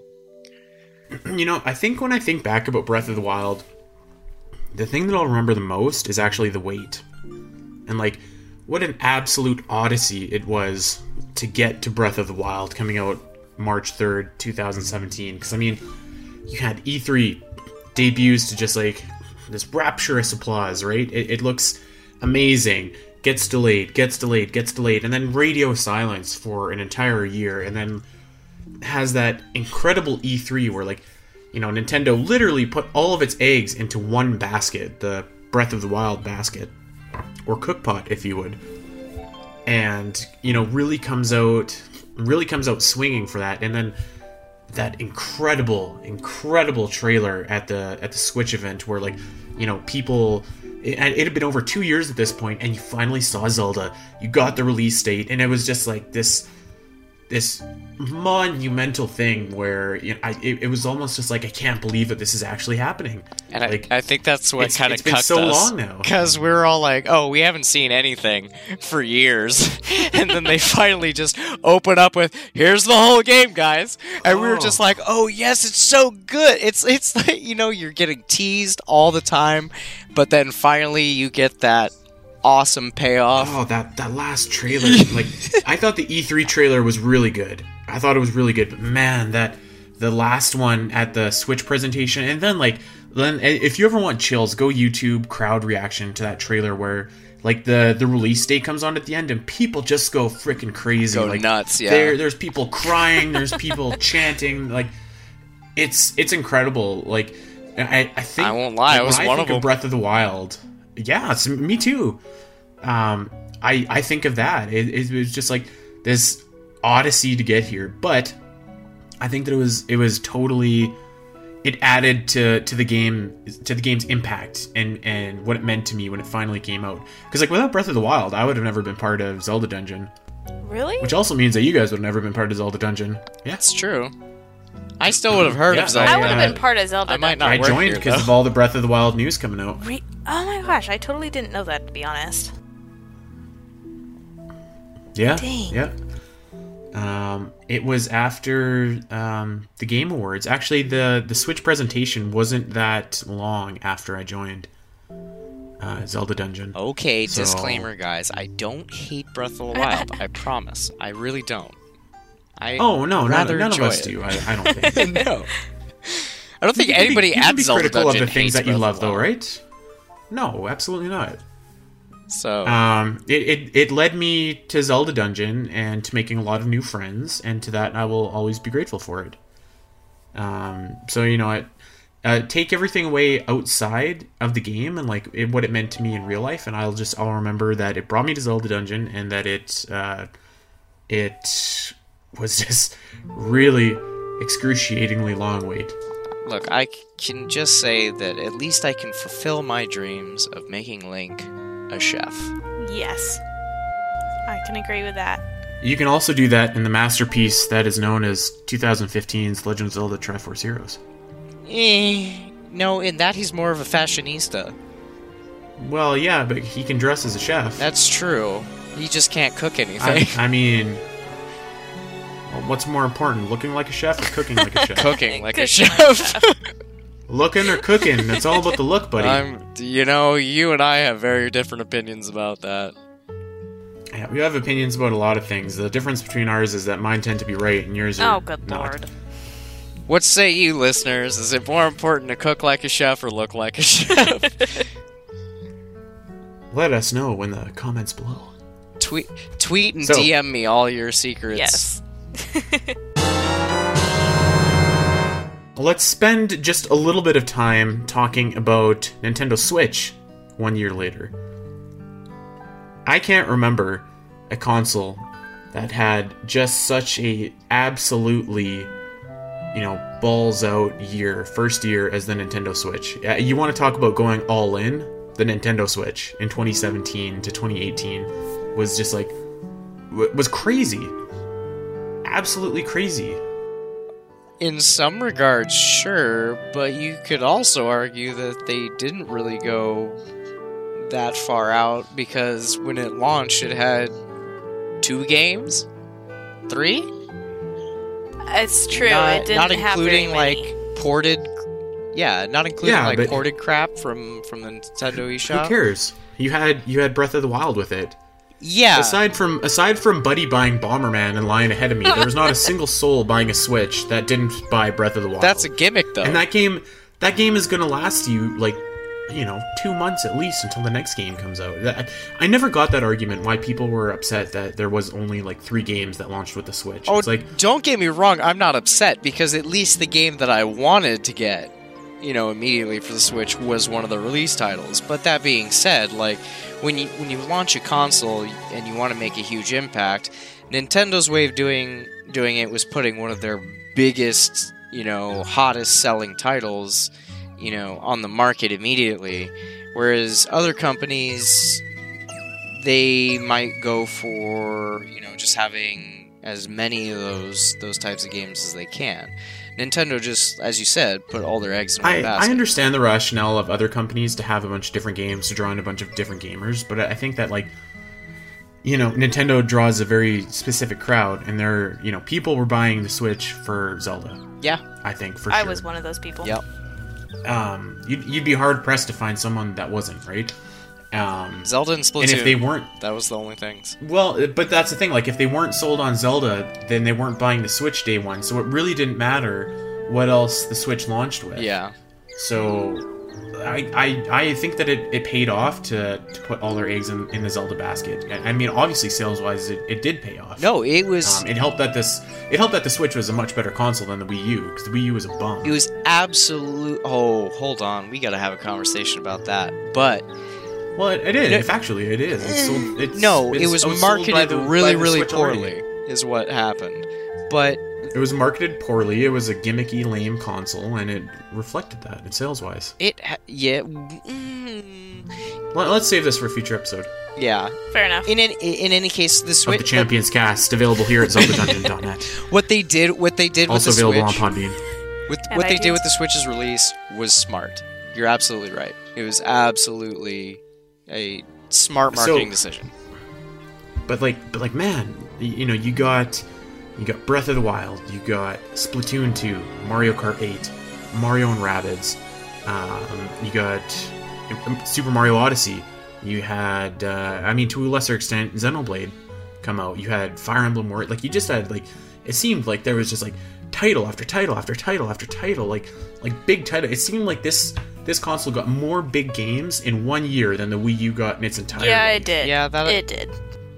You know, I think when I think back about Breath of the Wild, the thing that I'll remember the most is actually the wait. And, like, what an absolute odyssey it was to get to Breath of the Wild coming out March third, twenty seventeen. Because, I mean, you had E three debuts to just, like, this rapturous applause, right? It, it looks amazing. Gets delayed, gets delayed, gets delayed. And then radio silence for an entire year. And then has that incredible E three where, like, you know, Nintendo literally put all of its eggs into one basket, the Breath of the Wild basket, or cookpot, if you would, and, you know, really comes out, really comes out swinging for that, and then that incredible, incredible trailer at the at the Switch event where, like, you know, people, it, it had been over two years at this point, and you finally saw Zelda, you got the release date, and it was just like this this monumental thing where you know, I, it, it was almost just like I can't believe that this is actually happening. And like, I, I think that's what kind of cucked us. It's been so long now. Because we were all like, oh, we haven't seen anything for years. And then they finally just open up with, here's the whole game, guys. And oh. we were just like, oh, yes, it's so good. It's, it's like, you know, you're getting teased all the time. But then finally you get that awesome payoff. Oh, that, that last trailer. Like, I thought the E three trailer was really good. I thought it was really good. But man, that the last one at the Switch presentation, and then like then if you ever want chills, go YouTube crowd reaction to that trailer where like the the release date comes on at the end and people just go freaking crazy, go like nuts. Yeah, there there's people crying, there's people chanting, like it's it's incredible. Like I I think I won't lie, like, I was when one I of think them. of Breath of the Wild. Yeah, it's me too. Um, I I think of that. It, it was just like this odyssey to get here, but I think that it was it was totally it added to to the game to the game's impact and and what it meant to me when it finally came out. Because like without Breath of the Wild, I would have never been part of Zelda Dungeon. Really? Which also means that you guys would have never been part of Zelda Dungeon. Yeah, that's true. I still would have heard yeah, of Zelda. I would have uh, been part of Zelda. I might Dungeon. not. I joined because of all the Breath of the Wild news coming out. Re- oh my gosh, I totally didn't know that, to be honest. Yeah. Dang. Yeah. Um, it was after um, the Game Awards. Actually, the, the Switch presentation wasn't that long after I joined uh, Zelda Dungeon. Okay, So- disclaimer, guys. I don't hate Breath of the Wild. I promise. I really don't. I Oh, no, none, rather none of enjoy us it. do. I, I don't think. No. I don't think You can be- anybody you can at be Zelda critical Dungeon of the things hates that you Breath love, of the though, Wild. right? No, absolutely not. So, Um, it, it, it led me to Zelda Dungeon and to making a lot of new friends, and to that I will always be grateful for it. Um, so, you know, I, uh, take everything away outside of the game and like it, what it meant to me in real life, and I'll just I'll remember that it brought me to Zelda Dungeon and that it uh, it was just really excruciatingly long wait. look, I c- can just say that at least I can fulfill my dreams of making Link a chef. Yes. I can agree with that. You can also do that in the masterpiece that is known as twenty fifteen's Legend of Zelda Triforce Heroes. Eh, no, in that he's more of a fashionista. Well, yeah, but he can dress as a chef. That's true. He just can't cook I, anything. I mean, well, what's more important, looking like a chef or cooking like a chef? Cooking like a Cooking like a chef. Looking or cooking? It's all about the look, buddy. I'm, you know, you and I have very different opinions about that. Yeah, we have opinions about a lot of things. The difference between ours is that mine tend to be right and yours are Oh, good not. lord. What say you, listeners? Is it more important to cook like a chef or look like a chef? Let us know in the comments below. tweet, tweet, and So- D M me all your secrets. Yes. Let's spend just a little bit of time talking about Nintendo Switch one year later. I can't remember a console that had just such a absolutely, you know, balls out year, first year as the Nintendo Switch. Uh, You want to talk about going all in? The Nintendo Switch in twenty seventeen to twenty eighteen was just like, w- was crazy. Absolutely crazy. In some regards, sure, but you could also argue that they didn't really go that far out because when it launched, it had two games, three. It's true. Not, it didn't not have including very like many. ported. Yeah, not including Yeah, like but- ported crap from from the Nintendo Who eShop. cares? You had you had Breath of the Wild with it. Yeah, Aside from aside from Buddy buying Bomberman and lying ahead of me, there was not a single soul buying a Switch that didn't buy Breath of the Wild. that's a gimmick though. and that game that game is going to last you like, you know, two months at least until the next game comes out. That- I never got that argument why people were upset that there was only like three games that launched with the Switch. Oh, It's like, don't get me wrong, I'm not upset because at least the game that I wanted to get, you know, immediately for the Switch was one of the release titles. But that being said, like when you when you launch a console and you want to make a huge impact, Nintendo's way of doing doing it was putting one of their biggest, you know, hottest selling titles, you know, on the market immediately, whereas other companies, they might go for, you know, just having as many of those those types of games as they can. Nintendo just, as you said, put all their eggs in one I, basket. I understand the rationale of other companies to have a bunch of different games to draw in a bunch of different gamers, but I think that, like, you know, Nintendo draws a very specific crowd, and they're, you know, people were buying the Switch for Zelda. Yeah. I think, for I sure. was one of those people. Yep. Um, you'd, you'd be hard-pressed to find someone that wasn't, right? Um, Zelda and Splatoon. and if they weren't... That was the only things. Well, but that's the thing, like, if they weren't sold on Zelda, then they weren't buying the Switch day one, so it really didn't matter what else the Switch launched with. Yeah. So, I I, I think that it, it paid off to, to put all their eggs in, in the Zelda basket. I mean, obviously, sales-wise, it, it did pay off. No, it was... Um, it helped that this it helped that the Switch was a much better console than the Wii U, because the Wii U was a bum. It was absolute... Oh, hold on. We gotta have a conversation about that. But... Well, it, it is. No, Factually, it is. It's sold, it's, no, it's it was sold marketed by the- by really, the really Switch poorly, already. is what happened. But... It was marketed poorly. It was a gimmicky, lame console, and it reflected that in sales-wise. It... Ha- yeah... Mm, Well, let's save this for a future episode yeah. Fair enough. In any, in any case, the of Switch... the Champions Cast, available here at zelda dungeon dot net. What they did, what they did Also with the available Switch... on Podbean. With, And what they did iTunes. with the Switch's release was smart. You're absolutely right. It was absolutely a smart marketing So- decision. But like, but like, man, you, you know, you got, you got Breath of the Wild, you got Splatoon two, Mario Kart eight, Mario and Rabbids, um, you got um, Super Mario Odyssey. You had, uh, I mean, to a lesser extent, Xenoblade come out. You had Fire Emblem Warriors. Like, you just had, like, it seemed like there was just like title after title after title after title, like, like big title. It seemed like this this console got more big games in one year than the Wii U got in its entire. Yeah, life. it did. Yeah, that- it did.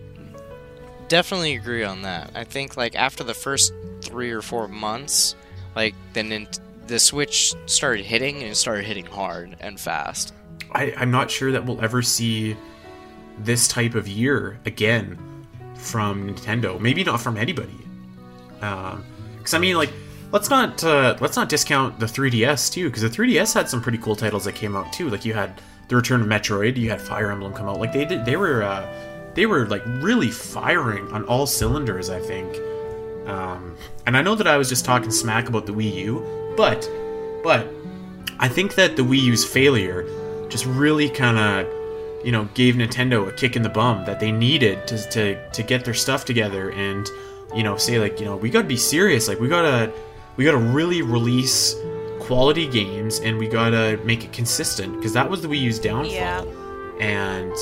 Definitely agree on that. I think, like, after the first three or four months, like, then the Switch started hitting, and it started hitting hard and fast. I, I'm not sure that we'll ever see this type of year again from Nintendo. Maybe not from anybody. Because I mean, like, let's not uh, let's not discount the three D S too, because the three D S had some pretty cool titles that came out too. Like, you had the Return of Metroid, you had Fire Emblem come out. Like, they did, they were uh, they were like really firing on all cylinders, I think. Um, and I know that I was just talking smack about the Wii U, but but I think that the Wii U's failure just really kind of, you know, gave Nintendo a kick in the bum that they needed to, to to get their stuff together and, you know, say, like, you know, we gotta be serious, like, we gotta we gotta really release quality games, and we gotta make it consistent, because that was the Wii U's downfall. Yeah. And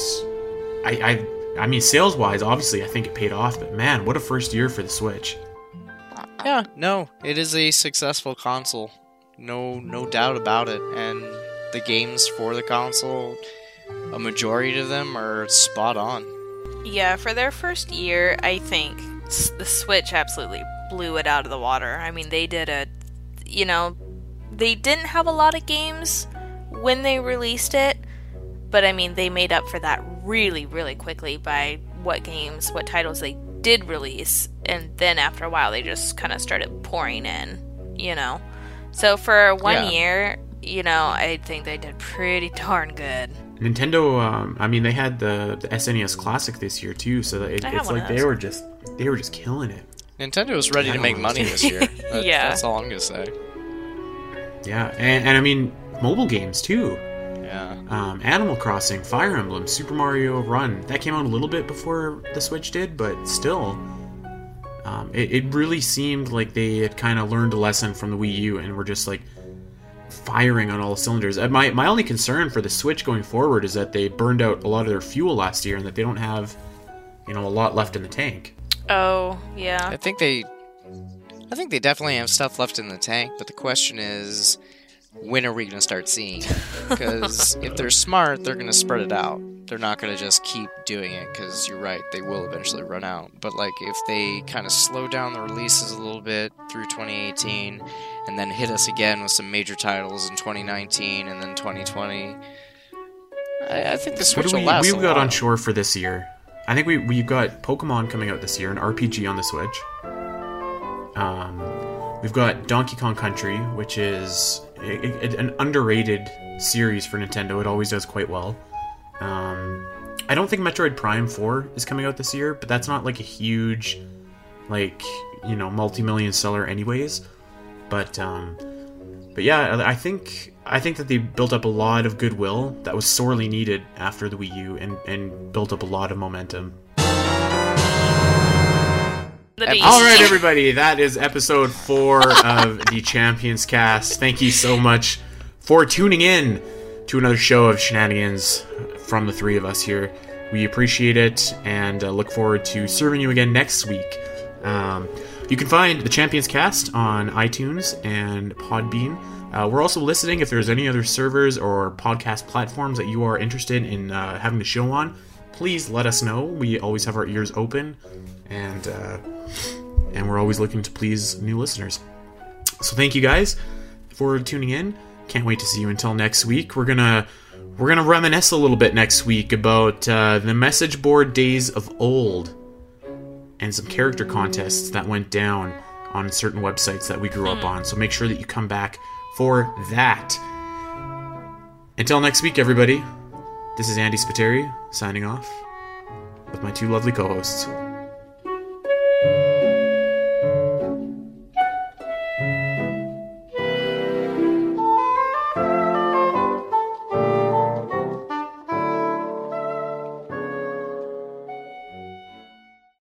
I I I mean, sales wise, obviously, I think it paid off, but man, what a first year for the Switch. Yeah, no, it is a successful console. No, no doubt about it. And the games for the console, a majority of them are spot on. Yeah, for their first year, I think s- the Switch absolutely blew it out of the water. I mean, they did a, you know, they didn't have a lot of games when they released it, but I mean, they made up for that really, really quickly by what games, what titles they did release, and then after a while, they just kind of started pouring in, you know. So for one Yeah. year, you know, I think they did pretty darn good. Nintendo, um, I mean, they had the, the S N E S Classic this year too, so that it, I have it's one like of they those. were just they were just killing it. Nintendo was ready I to don't make know. money this year. That- Yeah. That's all I'm gonna say. Yeah, and, and I mean, mobile games too. Yeah. Um, Animal Crossing, Fire Emblem, Super Mario Run. That came out a little bit before the Switch did, but still, um, it, it really seemed like they had kind of learned a lesson from the Wii U and were just like firing on all cylinders. Uh, My my only concern for the Switch going forward is that they burned out a lot of their fuel last year and that they don't have, you know, a lot left in the tank. Oh, yeah. I think they, I think they definitely have stuff left in the tank. But the question is, when are we gonna start seeing it? Because if they're smart, they're gonna spread it out. They're not gonna just keep doing it. Because you're right, they will eventually run out. But like, if they kind of slow down the releases a little bit through twenty eighteen, and then hit us again with some major titles in twenty nineteen and then twenty twenty, I, I think the What Switch do will we last. we a got while. on shore for this year? I think we we've got Pokemon coming out this year, an R P G on the Switch. Um, we've got Donkey Kong Country, which is a, a, an underrated series for Nintendo. It always does quite well. Um, I don't think Metroid Prime four is coming out this year, but that's not like a huge like, you know, multi-million seller anyways. But um, but yeah, I think I think that they built up a lot of goodwill that was sorely needed after the Wii U, and and built up a lot of momentum. All right, everybody, that is episode four of the Champions Cast. Thank you so much for tuning in to another show of shenanigans from the three of us here. We appreciate it, and uh, look forward to serving you again next week. Um, you can find the Champions Cast on iTunes and Podbean. Uh, we're also listening. If there's any other servers or podcast platforms that you are interested in uh, having the show on, please let us know. We always have our ears open, and uh, and we're always looking to please new listeners. So thank you guys for tuning in. Can't wait to see you until next week. We're gonna we're gonna reminisce a little bit next week about uh, the message board days of old, and some character contests that went down on certain websites that we grew up on. So make sure that you come back for that. Until next week, everybody. This is Andy Spiteri signing off with my two lovely co-hosts.